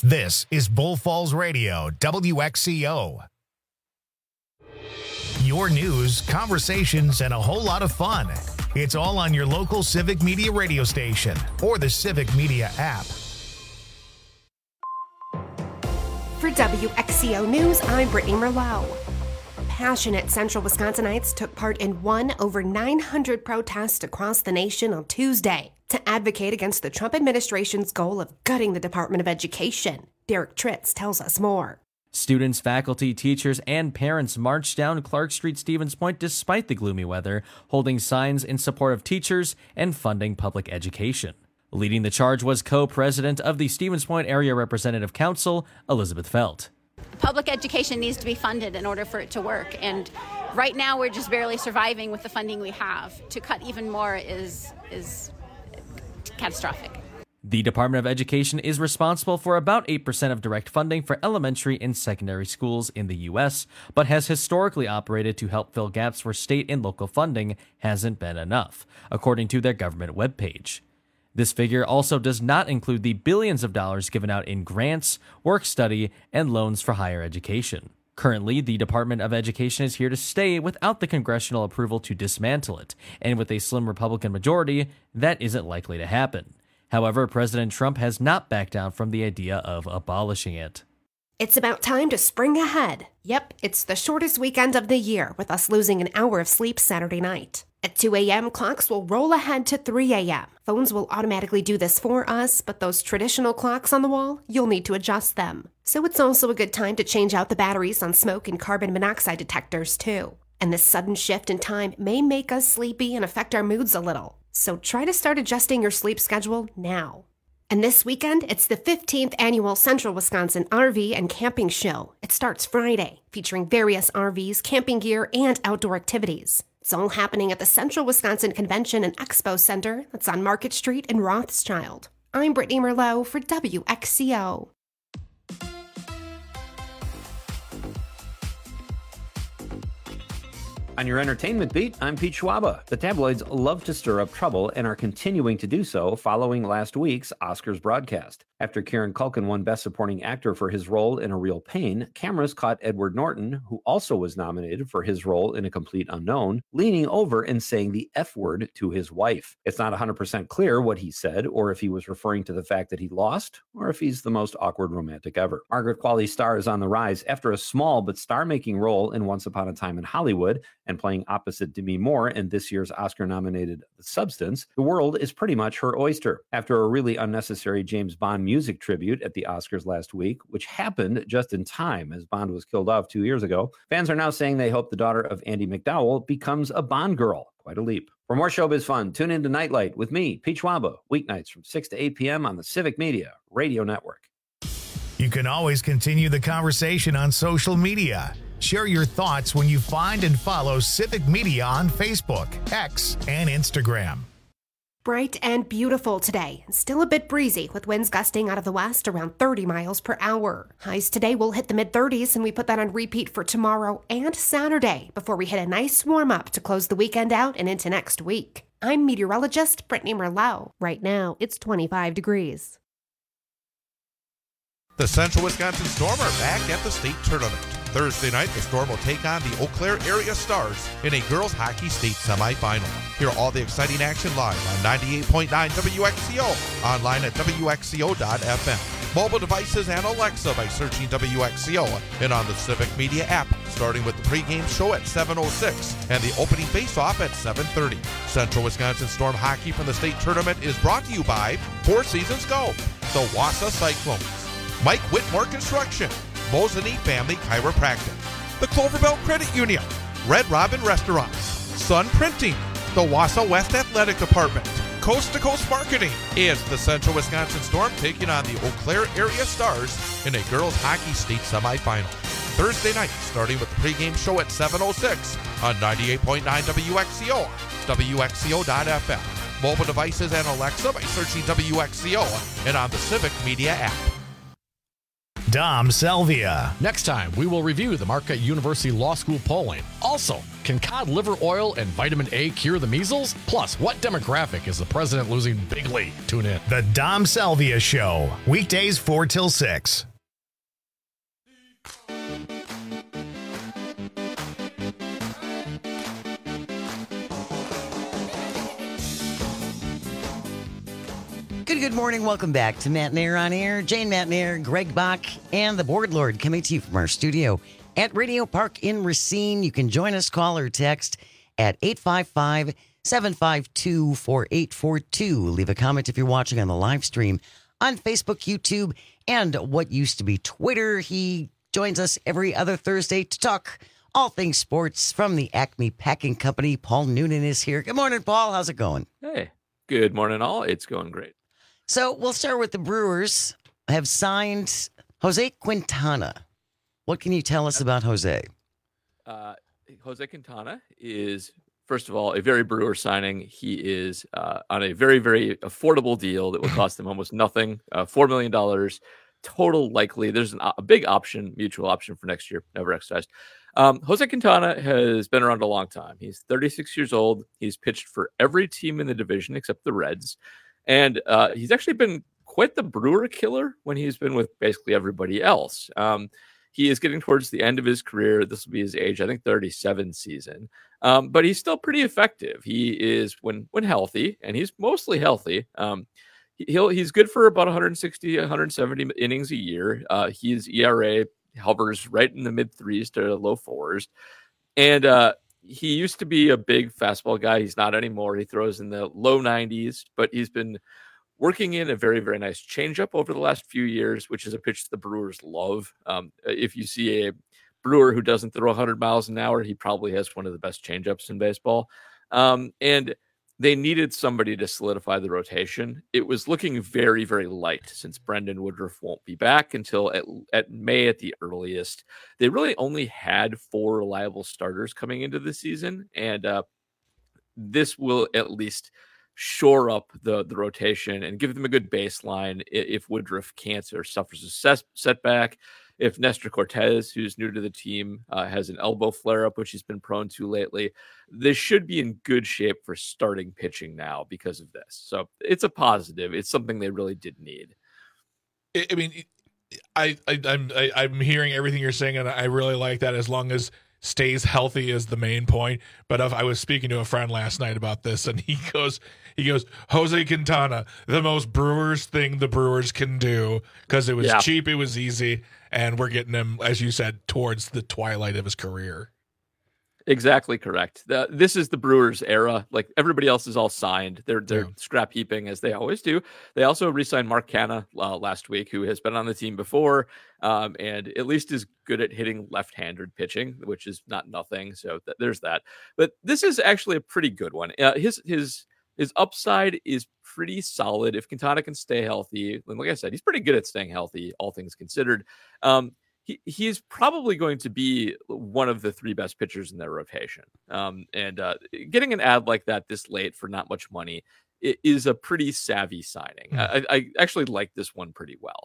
This is Bull Falls Radio, W X C O. Your news, conversations, and a whole lot of fun. It's all on your local Civic Media radio station or the Civic Media app. For W X C O News, I'm Brittany Merlot. Passionate Central Wisconsinites took part in one over nine hundred protests across the nation on Tuesday to advocate against the Trump administration's goal of gutting the Department of Education. Derek Tritz tells us more. Students, faculty, teachers, and parents marched down Clark Street, Stevens Point despite the gloomy weather, holding signs in support of teachers and funding public education. Leading the charge was co-president of the Stevens Point Area Representative Council, Elizabeth Felt. Public education needs to be funded in order for it to work, and right now we're just barely surviving with the funding we have. To cut even more is is catastrophic. The Department of Education is responsible for about eight percent of direct funding for elementary and secondary schools in the U S, but has historically operated to help fill gaps where state and local funding hasn't been enough, according to their government webpage. This figure also does not include the billions of dollars given out in grants, work study, and loans for higher education. Currently, the Department of Education is here to stay without the congressional approval to dismantle it, and with a slim Republican majority, that isn't likely to happen. However, President Trump has not backed down from the idea of abolishing it. It's about time to spring ahead. Yep, it's the shortest weekend of the year, with us losing an hour of sleep Saturday night. At two a.m., clocks will roll ahead to three a.m. Phones will automatically do this for us, but those traditional clocks on the wall, you'll need to adjust them. So it's also a good time to change out the batteries on smoke and carbon monoxide detectors, too. And this sudden shift in time may make us sleepy and affect our moods a little. So try to start adjusting your sleep schedule now. And this weekend, it's the fifteenth Annual Central Wisconsin R V and Camping Show. It starts Friday, featuring various R Vs, camping gear, and outdoor activities. It's all happening at the Central Wisconsin Convention and Expo Center that's on Market Street in Rothschild. I'm Brittany Merlot for W X C O. On your entertainment beat, I'm Pete Schwaba. The tabloids love to stir up trouble and are continuing to do so following last week's Oscars broadcast. After Kieran Culkin won Best Supporting Actor for his role in A Real Pain, cameras caught Edward Norton, who also was nominated for his role in A Complete Unknown, leaning over and saying the F word to his wife. It's not one hundred percent clear what he said, or if he was referring to the fact that he lost, or if he's the most awkward romantic ever. Margaret Qualley's star is on the rise after a small but star-making role in Once Upon a Time in Hollywood, and playing opposite Demi Moore in this year's Oscar-nominated The Substance. The world is pretty much her oyster. After a really unnecessary James Bond music tribute at the Oscars last week, which happened just in time as Bond was killed off two years ago, fans are now saying they hope the daughter of Andy McDowell becomes a Bond girl. Quite a leap. For more showbiz fun, tune in to Nightlight with me, Pete Schwaba, weeknights from six to eight p.m. on the Civic Media Radio Network. You can always continue the conversation on social media. Share your thoughts when you find and follow Civic Media on Facebook, X, and Instagram. Bright and beautiful today, still a bit breezy with winds gusting out of the west around thirty miles per hour. Highs today will hit the mid-thirties, and we put that on repeat for tomorrow and Saturday before we hit a nice warm-up to close the weekend out and into next week. I'm meteorologist Brittany Merlot. Right now, it's twenty-five degrees. The Central Wisconsin Storm are back at the state tournament. Thursday night, the Storm will take on the Eau Claire Area Stars in a girls hockey state semifinal. Hear all the exciting action live on ninety-eight point nine W X C O, online at W X C O dot F M. Mobile devices and Alexa by searching W X C O, and on the Civic Media app, starting with the pregame show at seven oh six and the opening face-off at seven thirty. Central Wisconsin Storm hockey from the state tournament is brought to you by Four Seasons Golf, the Wausau Cyclones, Mike Whitmore Construction, Mosinee Family Chiropractic, the Cloverbell Credit Union, Red Robin Restaurants, Sun Printing, the Wausau West Athletic Department, Coast to Coast Marketing. Is the Central Wisconsin Storm taking on the Eau Claire Area Stars in a girls hockey state semifinal. Thursday night, starting with the pregame show at seven oh six on ninety-eight point nine W X C O, W X C O dot F M. Mobile devices and Alexa by searching W X C O, and on the Civic Media app. Dom Selvia. Next time, we will review the Marquette University Law School polling. Also, can cod liver oil and vitamin A cure the measles? Plus, what demographic is the president losing bigly? Tune in. The Dom Selvia Show, weekdays four till six. Good, good morning. Welcome back to Matt Nair on Air. Jane Matt Nair, Greg Bach, and the Board Lord coming to you from our studio at Radio Park in Racine. You can join us, call or text at eight five five, seven five two, four eight four two. Leave a comment if you're watching on the live stream on Facebook, YouTube, and what used to be Twitter. He joins us every other Thursday to talk all things sports from the Acme Packing Company. Paul Noonan is here. Good morning, Paul. How's it going? Hey, good morning, all. It's going great. So we'll start with the Brewers have signed Jose Quintana. What can you tell us about Jose? Uh, Jose Quintana is, first of all, a very Brewer signing. He is uh, on a very, very affordable deal that will cost him almost nothing, uh, four million dollars total likely. There's an, a big option, mutual option for next year, never exercised. Um, Jose Quintana has been around a long time. He's thirty-six years old. He's pitched for every team in the division except the Reds. And uh, he's actually been quite the Brewer killer when he's been with basically everybody else. Um, he is getting towards the end of his career. This will be his age, I think, thirty-seven season. Um, but he's still pretty effective. He is, when when healthy, and he's mostly healthy, um, he'll he's good for about one sixty, one seventy innings a year. Uh, his E R A hovers right in the mid threes to low fours. And uh, he used to be a big fastball guy. He's not anymore. He throws in the low nineties, but he's been working in a very, very nice changeup over the last few years, which is a pitch the Brewers love. Um, if you see a Brewer who doesn't throw one hundred miles an hour, he probably has one of the best changeups in baseball. Um, and they needed somebody to solidify the rotation. It was looking very, very light since Brendan Woodruff won't be back until at, at May at the earliest. They really only had four reliable starters coming into the season, and uh, this will at least shore up the, the rotation and give them a good baseline if Woodruff can't or suffers a set, setback. If Nestor Cortez, who's new to the team, uh, has an elbow flare-up, which he's been prone to lately, they should be in good shape for starting pitching now because of this. So it's a positive. It's something they really did need. I mean, I, I, I'm I, I'm hearing everything you're saying, and I really like that as long as stays healthy is the main point. But if I was speaking to a friend last night about this, and he goes, he goes, Jose Quintana, the most Brewers thing the Brewers can do, because it was yeah. cheap, it was easy, and we're getting him, as you said, towards the twilight of his career. Exactly correct. The, this is the Brewers era. Like everybody else is all signed. They're they're yeah. scrap heaping as they always do. They also re-signed Mark Canha uh, last week, who has been on the team before, um, and at least is good at hitting left-handed pitching, which is not nothing. So th- there's that. But this is actually a pretty good one. Uh, his his his upside is pretty solid if Quintana can stay healthy. And like I said, he's pretty good at staying healthy, all things considered. Um, He, he's probably going to be one of the three best pitchers in their rotation. Um, and uh, getting an ad like that this late for not much money it is a pretty savvy signing. Mm. I, I actually like this one pretty well.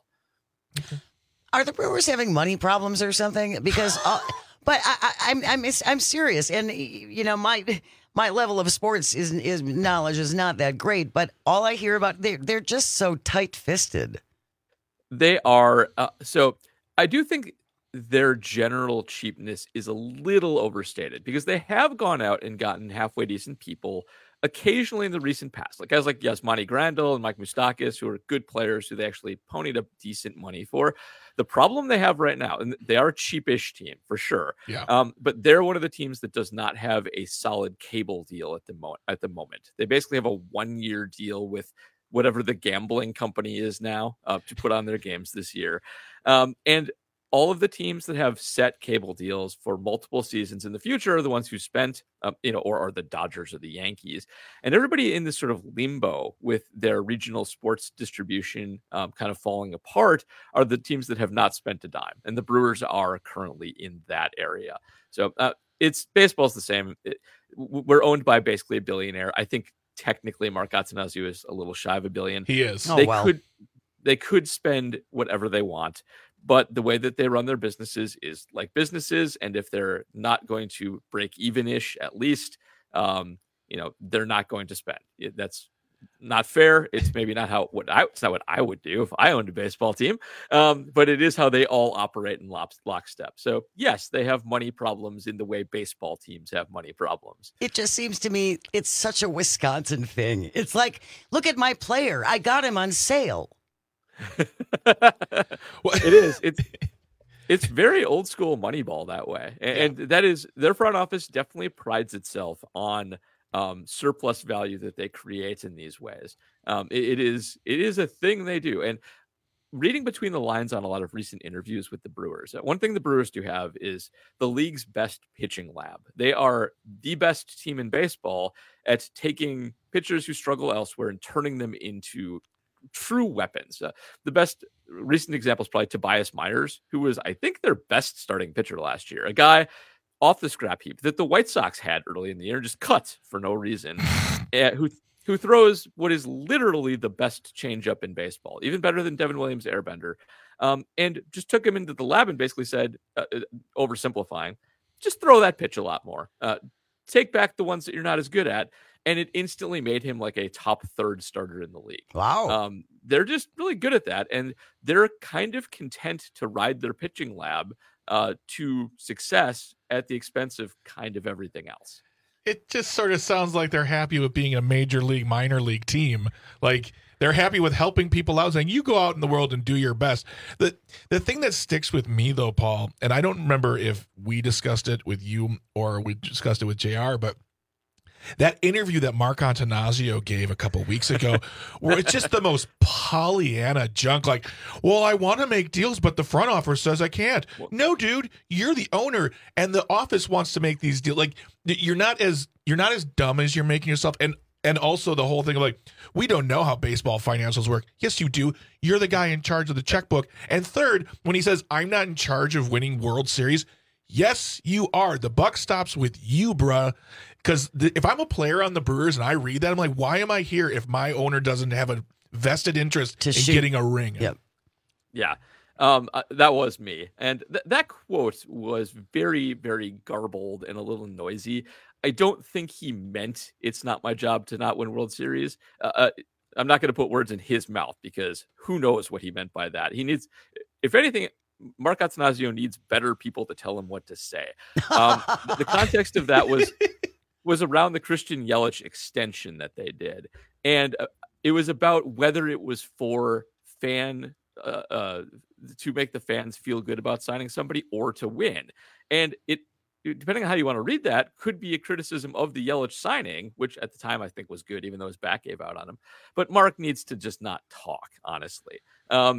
Are the Brewers having money problems or something? Because, uh, but I, I, I'm I'm I'm serious, and you know my my level of sports is is knowledge is not that great. But all I hear about they they're just so tight fisted. They are uh, so. I do think their general cheapness is a little overstated because they have gone out and gotten halfway decent people occasionally in the recent past, like guys like Yasmani Grandal and Mike Moustakas, who are good players who they actually ponied up decent money for. The problem they have right now, and they are a cheapish team for sure, yeah. um, but they're one of the teams that does not have a solid cable deal at the moment. At the moment, they basically have a one-year deal with whatever the gambling company is now uh, to put on their games this year. Um, and all of the teams that have set cable deals for multiple seasons in the future are the ones who spent, um, you know, or are the Dodgers or the Yankees. And everybody in this sort of limbo with their regional sports distribution um, kind of falling apart are the teams that have not spent a dime. And the Brewers are currently in that area. So uh, it's baseball's the same. It, we're owned by basically a billionaire. I think technically Mark Attanasio is a little shy of a billion. He is. Oh, they well. could they could spend whatever they want. but the way that they run their businesses is like businesses. And if they're not going to break even-ish, at least, um, you know, they're not going to spend. It, that's not fair. It's maybe not how what I it's not what I would do if I owned a baseball team, um, but it is how they all operate in lock, lockstep. So yes, they have money problems in the way baseball teams have money problems. It just seems to me it's such a Wisconsin thing. It's like, look at my player. I got him on sale. It is. It's it's very old school Moneyball that way, and, and that is their front office definitely prides itself on um, surplus value that they create in these ways. Um, it, it is it is a thing they do, and reading between the lines on a lot of recent interviews with the Brewers, one thing the Brewers do have is the league's best pitching lab. They are the best team in baseball at taking pitchers who struggle elsewhere and turning them into true weapons. Uh, the best recent example is probably Tobias Myers, who was, I think, their best starting pitcher last year. A guy off the scrap heap that the White Sox had early in the year, just cut for no reason, uh, who who throws what is literally the best changeup in baseball, even better than Devin Williams' airbender, um, and just took him into the lab and basically said, uh, oversimplifying, just throw that pitch a lot more. Uh, take back the ones that you're not as good at. And it instantly made him like a top third starter in the league. Wow. Um, they're just really good at that. And they're kind of content to ride their pitching lab uh, to success at the expense of kind of everything else. It just sort of sounds like they're happy with being a major league, minor league team. Like they're happy with helping people out, saying, you go out in the world and do your best. The, the thing that sticks with me, though, Paul, and I don't remember if we discussed it with you or we discussed it with J R, but that interview that Mark Antanasio gave a couple weeks ago, where it's just the most Pollyanna junk. Like, well, I want to make deals, but the front office says I can't. No, dude, you're the owner, and the office wants to make these deals. Like, you're not as you're not as dumb as you're making yourself. And and also the whole thing of like, we don't know how baseball financials work. Yes, you do. You're the guy in charge of the checkbook. And third, when he says I'm not in charge of winning World Series, yes, you are. The buck stops with you, bruh. Because if I'm a player on the Brewers and I read that, I'm like, why am I here if my owner doesn't have a vested interest To in shoot. getting a ring? Yep. Yeah, um, uh, that was me. And th- that quote was very, very garbled and a little noisy. I don't think he meant it's not my job to not win World Series. Uh, uh, I'm not going to put words in his mouth because who knows what he meant by that. He needs, if anything, Mark Attanasio needs better people to tell him what to say. Um, the context of that was was around the Christian Yelich extension that they did. And uh, it was about whether it was for fan uh, uh, to make the fans feel good about signing somebody or to win. And it, depending on how you want to read that, could be a criticism of the Yelich signing, which at the time I think was good, even though his back gave out on him. But Mark needs to just not talk, honestly. Um,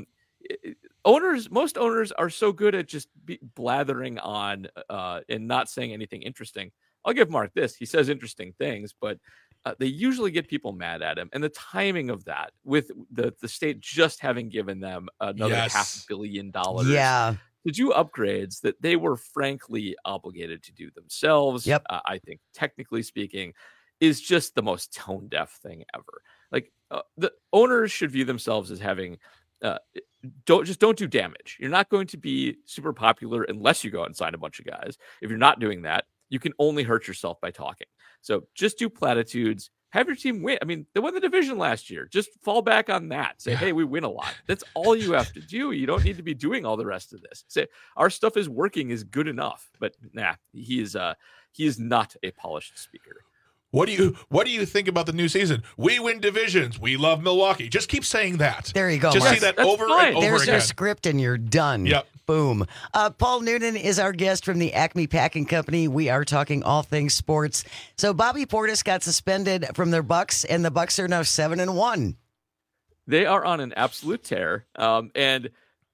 owners, most owners are so good at just be blathering on uh, and not saying anything interesting. I'll give Mark this. He says interesting things, but uh, they usually get people mad at him. And the timing of that with the, the state just having given them another Yes. half billion dollars Yeah. to do upgrades that they were frankly obligated to do themselves. Yep. Uh, I think technically speaking is just the most tone deaf thing ever. Like uh, the owners should view themselves as having uh, don't just don't do damage. You're not going to be super popular unless you go out and sign a bunch of guys. If you're not doing that, you can only hurt yourself by talking. So just do platitudes. Have your team win. I mean, they won the division last year. Just fall back on that. Say, hey, we win a lot. That's all you have to do. You don't need to be doing all the rest of this. Say, our stuff is working is good enough. But nah, he is uh he is not a polished speaker. What do you What do you think about the new season? We win divisions. We love Milwaukee. Just keep saying that. There you go, Just Mark. say that That's over fine. and over There's again. your script and you're done. Yep. Boom. Uh, Paul Noonan is our guest from the Acme Packing Company. We are talking all things sports. So Bobby Portis got suspended from their Bucks, and the Bucks are now seven and one. They are on an absolute tear. Um, and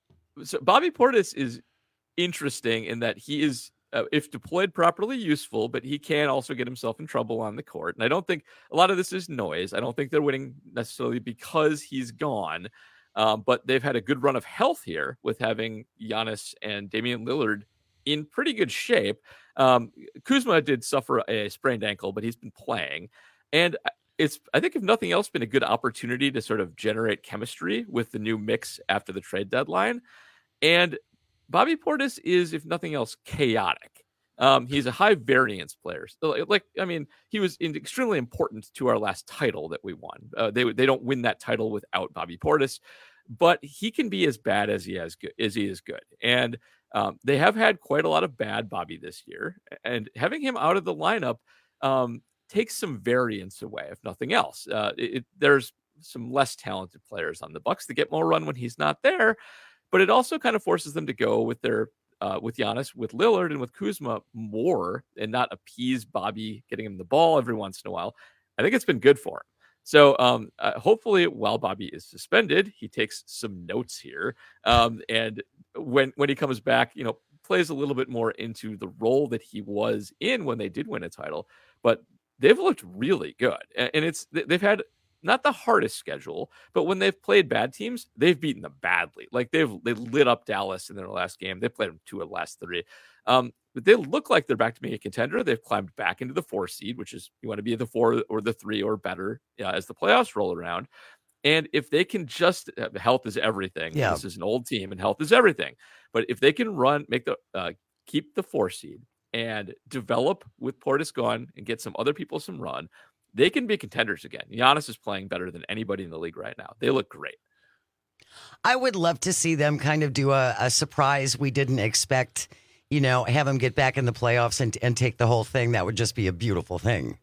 so Bobby Portis is interesting in that he is, uh, if deployed properly, useful, but he can also get himself in trouble on the court. And I don't think a lot of this is noise. I don't think they're winning necessarily because he's gone. Um, but they've had a good run of health here with having Giannis and Damian Lillard in pretty good shape. Um, Kuzma did suffer a sprained ankle, but he's been playing. And it's, I think, if nothing else, been a good opportunity to sort of generate chemistry with the new mix after the trade deadline. And Bobby Portis is, if nothing else, chaotic. Um, he's a high variance player. So, like, I mean, he was in, extremely important to our last title that we won. Uh, they they don't win that title without Bobby Portis, but he can be as bad as he has good as he is good. And um, they have had quite a lot of bad Bobby this year, and having him out of the lineup um, takes some variance away, if nothing else. Uh, it, there's some less talented players on the Bucks that get more run when he's not there, but it also kind of forces them to go with their uh, with Giannis, with Lillard, and with Kuzma more, and not appease Bobby getting him the ball every once in a while. I think it's been good for him. So um, uh, hopefully, while Bobby is suspended, he takes some notes here, um, and when when he comes back, you know, plays a little bit more into the role that he was in when they did win a title. But they've looked really good, and, and it's they've had not the hardest schedule, but when they've played bad teams, they've beaten them badly. Like they've they lit up Dallas in their last game. They played them two of the last three. Um, but they look like they're back to being a contender. They've climbed back into the four seed, which is you want to be the four or the three or better uh, as the playoffs roll around. And if they can just uh, health is everything. Yeah. This is an old team, and health is everything. But if they can run, make the uh, keep the four seed and develop with Portis gone and get some other people some run, they can be contenders again. Giannis is playing better than anybody in the league right now. They look great. I would love to see them kind of do a, a surprise we didn't expect, you know, have them get back in the playoffs and, and take the whole thing. That would just be a beautiful thing.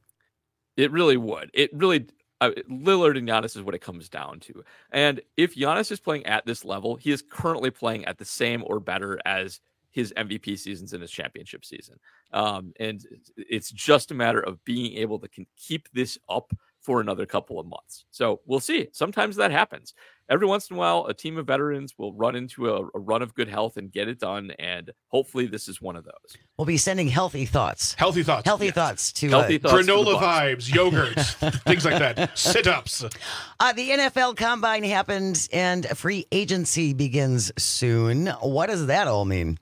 It really would. It really, uh, Lillard and Giannis is what it comes down to. And if Giannis is playing at this level, he is currently playing at the same or better as his M V P seasons and his championship season. Um, and it's just a matter of being able to can keep this up for another couple of months. So we'll see. Sometimes that happens. Every once in a while, a team of veterans will run into a, a run of good health and get it done. And hopefully this is one of those. We'll be sending healthy thoughts. Healthy thoughts. Healthy yes. thoughts to Healthy uh, thoughts granola vibes, yogurts, things like that. Sit-ups. Uh, the N F L Combine happened and free agency begins soon. What does that all mean?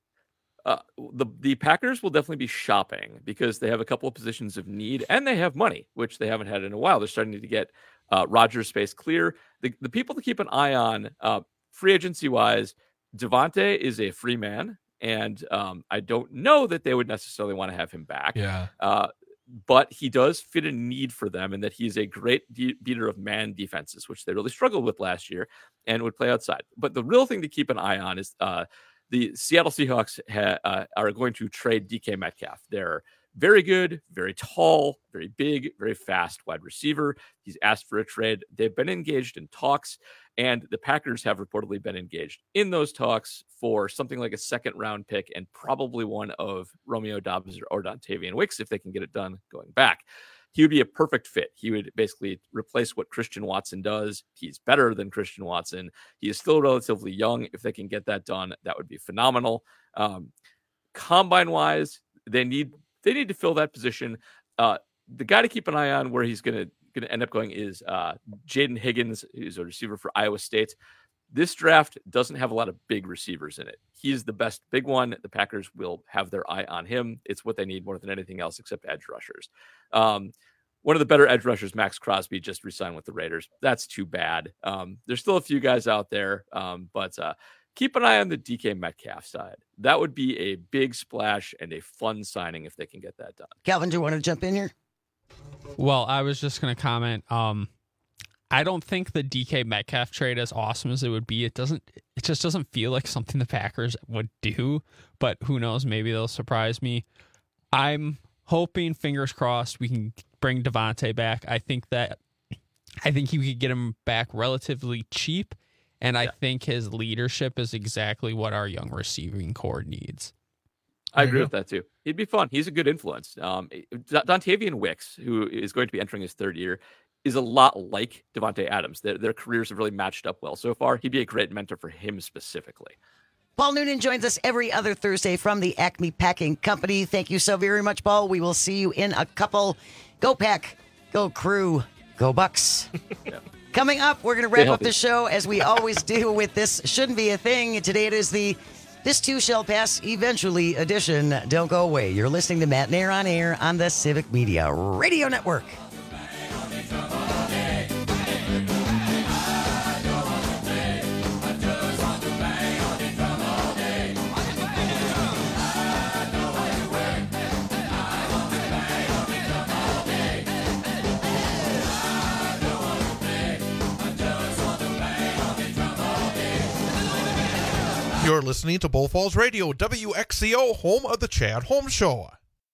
Uh, the the Packers will definitely be shopping because they have a couple of positions of need and they have money, which they haven't had in a while. They're starting to get uh, Rodgers space clear. The the people to keep an eye on, uh, free agency wise, Devontae is a free man, and um, I don't know that they would necessarily want to have him back. Yeah. Uh, but he does fit a need for them, and that he's a great de- beater of man defenses, which they really struggled with last year, and would play outside. But the real thing to keep an eye on is uh, the Seattle Seahawks ha- uh, are going to trade D K Metcalf. They're very good, very tall, very big, very fast wide receiver. He's asked for a trade. They've been engaged in talks, and the Packers have reportedly been engaged in those talks for something like a second round pick and probably one of Romeo Doubs or Dontavian Wicks if they can get it done going back. He would be a perfect fit. He would basically replace what Christian Watson does. He's better than Christian Watson. He is still relatively young. If they can get that done, that would be phenomenal. Um, combine-wise, they need they need to fill that position. Uh, the guy to keep an eye on where he's going to going to end up going is uh, Jaden Higgins, who's a receiver for Iowa State. This draft doesn't have a lot of big receivers in it. He's the best big one. The Packers will have their eye on him. It's what they need more than anything else except edge rushers. Um, one of the better edge rushers, Max Crosby, just re-signed with the Raiders. That's too bad. Um, there's still a few guys out there, um, but uh, keep an eye on the D K Metcalf side. That would be a big splash and a fun signing if they can get that done. Calvin, do you want to jump in here? Well, I was just going to comment. Um, I don't think the D K Metcalf trade, as awesome as it would be, it doesn't. It just doesn't feel like something the Packers would do. But who knows? Maybe they'll surprise me. I'm hoping, fingers crossed, we can bring Devontae back. I think that I think you could get him back relatively cheap, and I yeah. think his leadership is exactly what our young receiving core needs. I agree with that too. He'd be fun. He's a good influence. Um, Dontavian Wicks, who is going to be entering his third year, is a lot like Devontae Adams. Their, their careers have really matched up well so far. He'd be a great mentor for him specifically. Paul Noonan joins us every other Thursday from the Acme Packing Company. Thank you so very much, Paul. We will see you in a couple. Go Pack, go Crew, go Bucks. Yeah. Coming up, we're going to wrap up the show as we always do with This Shouldn't Be a Thing. Today it is the This Too Shall Pass Eventually edition. Don't go away. You're listening to Matt Nair on Air on the Civic Media Radio Network. You're listening to Bull Falls Radio, W X C O, home of the Chad Holmes Show.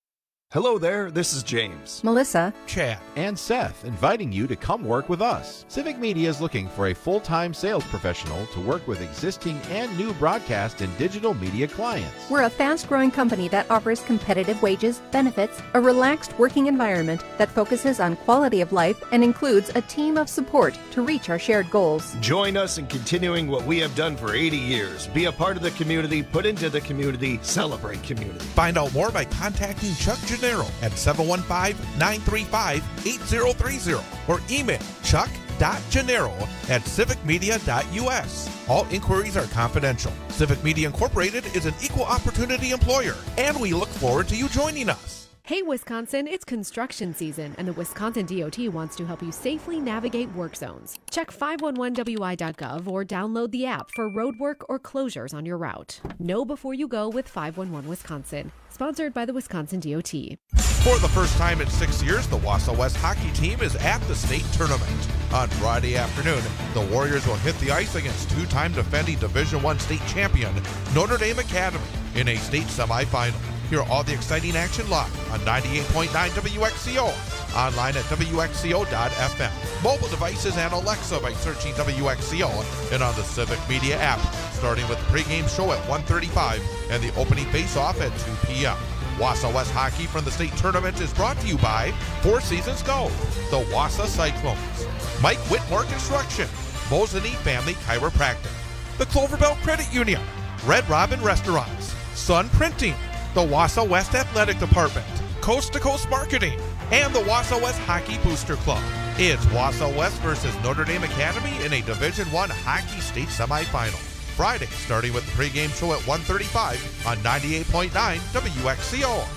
Hello there, this is James, Melissa, Chad, and Seth, inviting you to come work with us. Civic Media is looking for a full-time sales professional to work with existing and new broadcast and digital media clients. we're a fast-growing company that offers competitive wages, benefits, a relaxed working environment that focuses on quality of life and includes a team of support to reach our shared goals. Join us in continuing what we have done for eighty years. Be a part of the community, put into the community, celebrate community. Find out more by contacting Chuck Gennaro at seven one five, nine three five, eight zero three zero or email chuck dot gennaro at civic media dot u s. All inquiries are confidential. Civic Media Incorporated is an equal opportunity employer, and we look forward to you joining us. Hey Wisconsin, it's construction season, and the Wisconsin D O T wants to help you safely navigate work zones. Check five one one w i dot gov or download the app for road work or closures on your route. Know before you go with five one one Wisconsin, sponsored by the Wisconsin D O T. For the first time in six years, the Wausau West hockey team is at the state tournament. On Friday afternoon, the Warriors will hit the ice against two-time defending Division One state champion Notre Dame Academy in a state semifinal. Hear all the exciting action live on ninety-eight point nine W X C O, online at W X C O dot F M, mobile devices and Alexa by searching W X C O, and on the Civic Media app, starting with the pregame show at one thirty-five and the opening face-off at two p.m. Wausau West Hockey from the state tournament is brought to you by Four Seasons Go, the Wausau Cyclones, Mike Whitmore Construction, Mosinee Family Chiropractic, the Cloverbell Credit Union, Red Robin Restaurants, Sun Printing, the Wausau West Athletic Department, Coast to Coast Marketing, and the Wausau West Hockey Booster Club. It's Wausau West versus Notre Dame Academy in a Division One hockey state semifinal. Friday, starting with the pregame show at one thirty-five on ninety-eight point nine W X C O.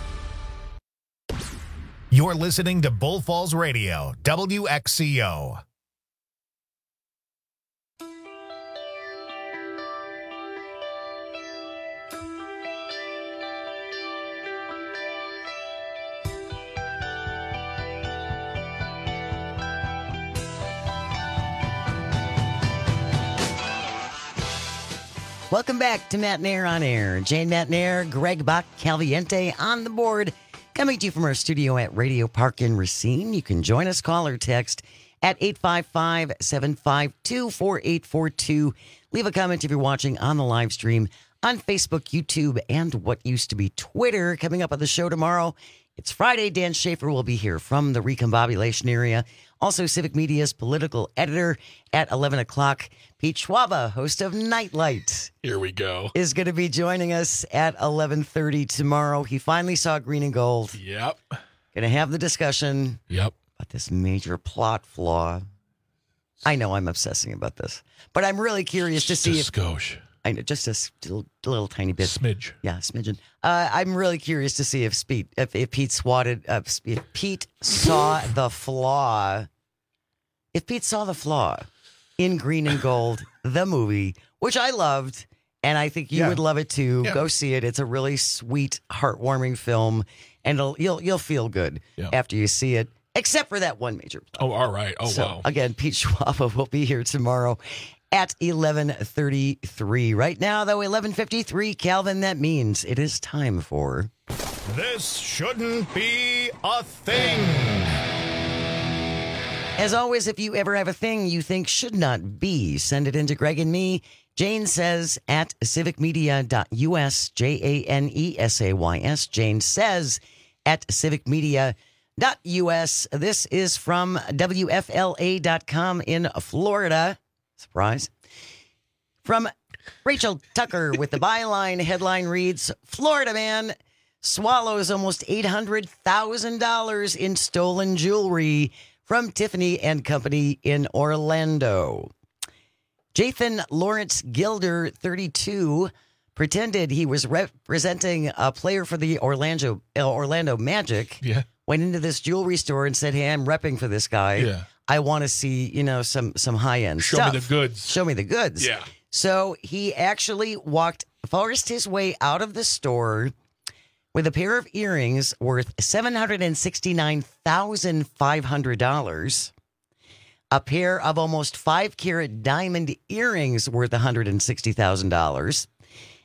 You're listening to Bull Falls Radio, W X C O. Welcome back to Matt Nair on Air. Jane Matt Nair, Greg Bach Caliente on the board. Coming to you from our studio at Radio Park in Racine. You can join us, call or text at eight five five, seven five two, four eight four two. Leave a comment if you're watching on the live stream on Facebook, YouTube, and what used to be Twitter. Coming up on the show tomorrow, it's Friday. Dan Schaefer will be here from the Recombobulation area. Also, Civic Media's political editor at eleven o'clock. Pete Schwaba, host of Nightlight. Here we go. Is going to be joining us at eleven thirty tomorrow. He finally saw Green and Gold. Yep. Going to have the discussion. Yep. About this major plot flaw. I know I'm obsessing about this, but I'm really curious Just to see a if... skosh. I know, just a s- little, little tiny bit. Smidge. Yeah, smidgen. Uh, I'm really curious to see if Pete, if, if Pete swatted, uh, if Pete saw the flaw, if Pete saw the flaw in Green and Gold, the movie, which I loved, and I think you Yeah. would love it too. Yeah. Go see it. It's a really sweet, heartwarming film, and it'll, you'll you'll feel good Yeah. after you see it. Except for that one major plot. Oh, all right. Oh, So, wow. Again, Pete Schwaba will be here tomorrow at eleven thirty-three. Right now, though, eleven fifty-three. Calvin, that means it is time for... This shouldn't be a thing. As always, if you ever have a thing you think should not be, send it in to Greg and me. Jane says at civic media dot u s, J A N E S A Y S. Jane says at civic media dot u s. This is from W F L A dot com in Florida. Surprise. From Rachel Tucker with the byline. Headline reads, Florida man swallows almost eight hundred thousand dollars in stolen jewelry from Tiffany and Company in Orlando. Jathan Lawrence Gilder, thirty-two, pretended he was representing a player for the Orlando uh, Orlando Magic. Yeah. Went into this jewelry store and said, hey, I'm repping for this guy. Yeah. I want to see, you know, some some high-end Show stuff. me the goods. Show me the goods. Yeah. So he actually walked, forced his way out of the store with a pair of earrings worth seven hundred sixty-nine thousand five hundred dollars, a pair of almost five-carat diamond earrings worth one hundred sixty thousand dollars,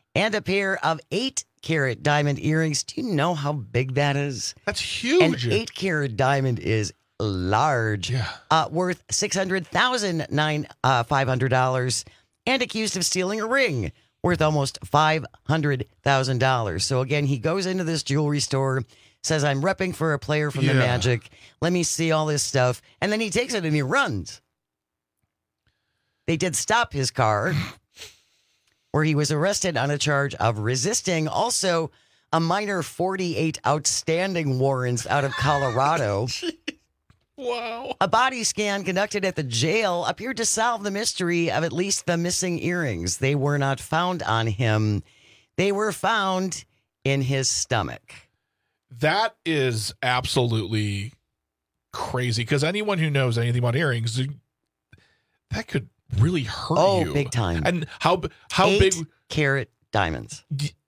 and a pair of eight carat diamond earrings. Do you know how big that is? That's huge. An eight carat diamond is large, yeah. uh, worth six hundred thousand five hundred dollars, and accused of stealing a ring worth almost five hundred thousand dollars. So again, he goes into this jewelry store, says, I'm repping for a player from yeah. the Magic. Let me see all this stuff. And then he takes it and he runs. They did stop his car, where he was arrested on a charge of resisting. Also, a minor forty-eight outstanding warrants out of Colorado. Wow. A body scan conducted at the jail appeared to solve the mystery of at least the missing earrings. They were not found on him. They were found in his stomach. That is absolutely crazy, because anyone who knows anything about earrings, that could really hurt oh, you. Oh, big time. And how how Eight big? carat diamonds.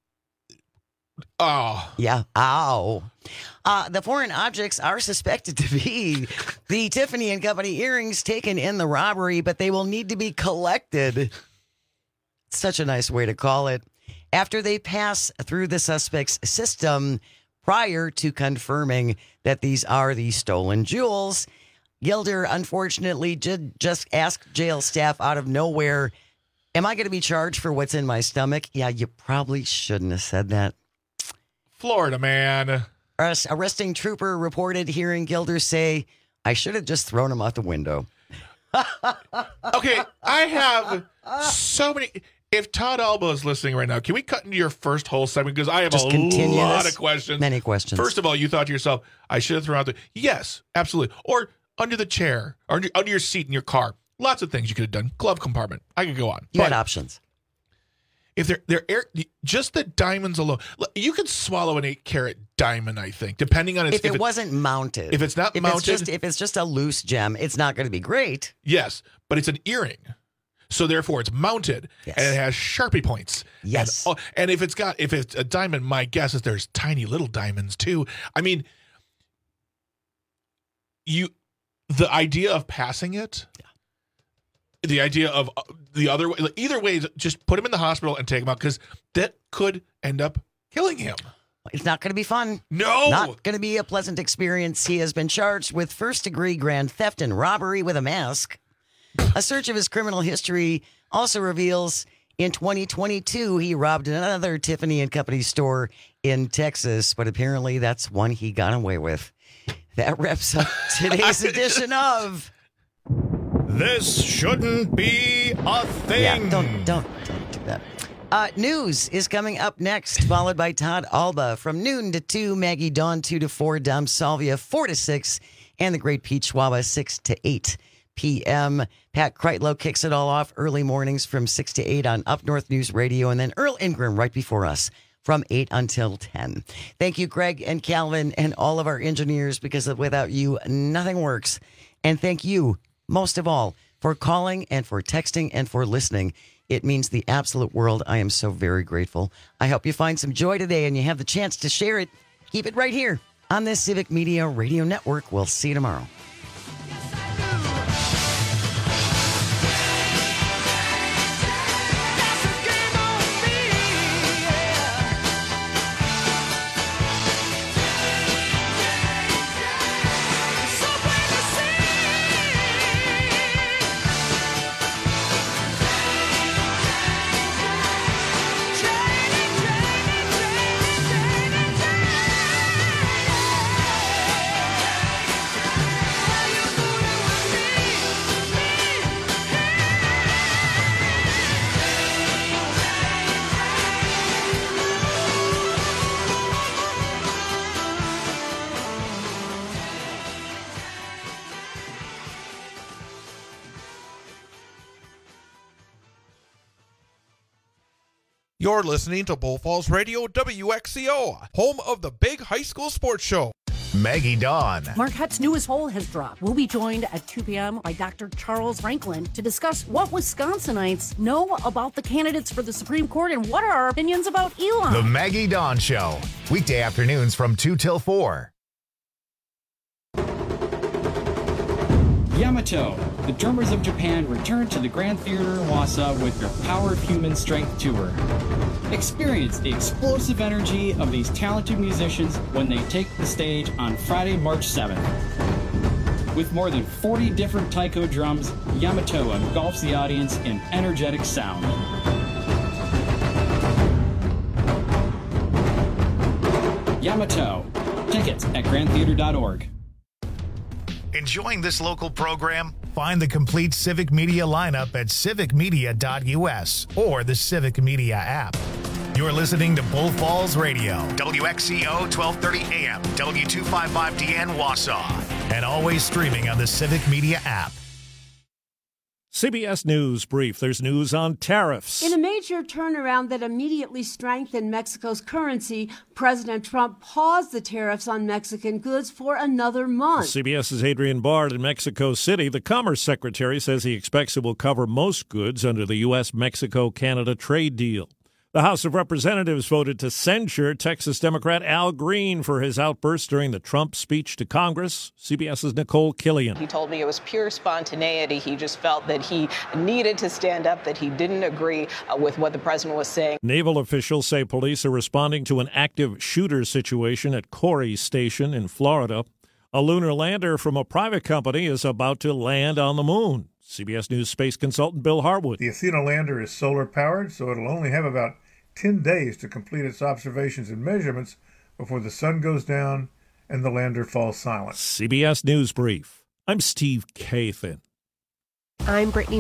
Oh. Yeah. Ow. Uh, the foreign objects are suspected to be the Tiffany and Company earrings taken in the robbery, but they will need to be collected. Such a nice way to call it. After they pass through the suspect's system prior to confirming that these are the stolen jewels, Gilder, unfortunately, did just ask jail staff out of nowhere, am I going to be charged for what's in my stomach? Yeah, you probably shouldn't have said that. Florida man. Arrest, arresting trooper reported hearing Gilder say, I should have just thrown him out the window. Okay, I have so many. If Todd Alba is listening right now, can we cut into your first whole segment? Because I have Just a continue lot this. of questions. Many questions. First of all, you thought to yourself, I should have thrown out the. Yes, absolutely. Or under the chair, or under, under your seat in your car. Lots of things you could have done. Glove compartment. I could go on. You But had options. If they're they're air, just the diamonds alone, you could swallow an eight carat diamond. I think, depending on its, If it wasn't mounted. If it's not if mounted, It's just, if it's just a loose gem, it's not going to be great. yes, but it's an earring, so therefore it's mounted Yes. and it has Sharpie points. Yes. and, oh, and if it's got if it's a diamond, my guess is there's tiny little diamonds too. I mean, you the idea of passing it. Yeah. The idea of uh, the other way, either way, just put him in the hospital and take him out, because that could end up killing him. It's not going to be fun. No. Not going to be a pleasant experience. He has been charged with first degree grand theft and robbery with a mask. A search of his criminal history also reveals in twenty twenty-two he robbed another Tiffany and Company store in Texas, but apparently that's one he got away with. That wraps up today's edition of This shouldn't be a thing. Yeah, don't don't don't do that. Uh, news is coming up next, followed by Todd Alba from noon to two, Maggie Dawn two to four, Dom Salvia four to six, and the great Pete Schwaba six to eight p.m. Pat Kreitlow kicks it all off early mornings from six to eight on Up North News Radio, and then Earl Ingram right before us from eight until ten. Thank you, Greg and Calvin, and all of our engineers, because without you, nothing works. And thank you, most of all, for calling and for texting and for listening. It means the absolute world. I am so very grateful. I hope you find some joy today and you have the chance to share it. Keep it right here on this Civic Media Radio Network. We'll see you tomorrow. You're listening to Bull Falls Radio W X C O, home of the big high school sports show. Maggie Dawn. Marquette's newest poll has dropped. We'll be joined at two p.m. by Doctor Charles Franklin to discuss what Wisconsinites know about the candidates for the Supreme Court and what are our opinions about Elon. The Maggie Dawn Show. Weekday afternoons from two till four. Yamato, the Drummers of Japan return to the Grand Theater in Wausau with their Power of Human Strength tour. Experience the explosive energy of these talented musicians when they take the stage on Friday, March seventh. With more than forty different taiko drums, Yamato engulfs the audience in energetic sound. Yamato. Tickets at grand theater dot org. Enjoying this local program? Find the complete Civic Media lineup at civic media dot u s or the Civic Media app. You're listening to Bull Falls Radio, W X C O twelve thirty A M, W two fifty-five D N Wausau, and always streaming on the Civic Media app. C B S News Brief. There's news on tariffs. In a major turnaround that immediately strengthened Mexico's currency, President Trump paused the tariffs on Mexican goods for another month. CBS's Adrian Bard in Mexico City. The Commerce Secretary says he expects it will cover most goods under the U S Mexico Canada trade deal. The House of Representatives voted to censure Texas Democrat Al Green for his outburst during the Trump speech to Congress. CBS's Nicole Killian. He told me it was pure spontaneity. He just felt that he needed to stand up, that he didn't agree uh, with what the president was saying. Naval officials say police are responding to an active shooter situation at Corey Station in Florida. A lunar lander from a private company is about to land on the moon. C B S News space consultant Bill Harwood. The Athena lander is solar-powered, so it'll only have about ten days to complete its observations and measurements before the sun goes down and the lander falls silent. C B S News Brief. I'm Steve Kathan. I'm Brittany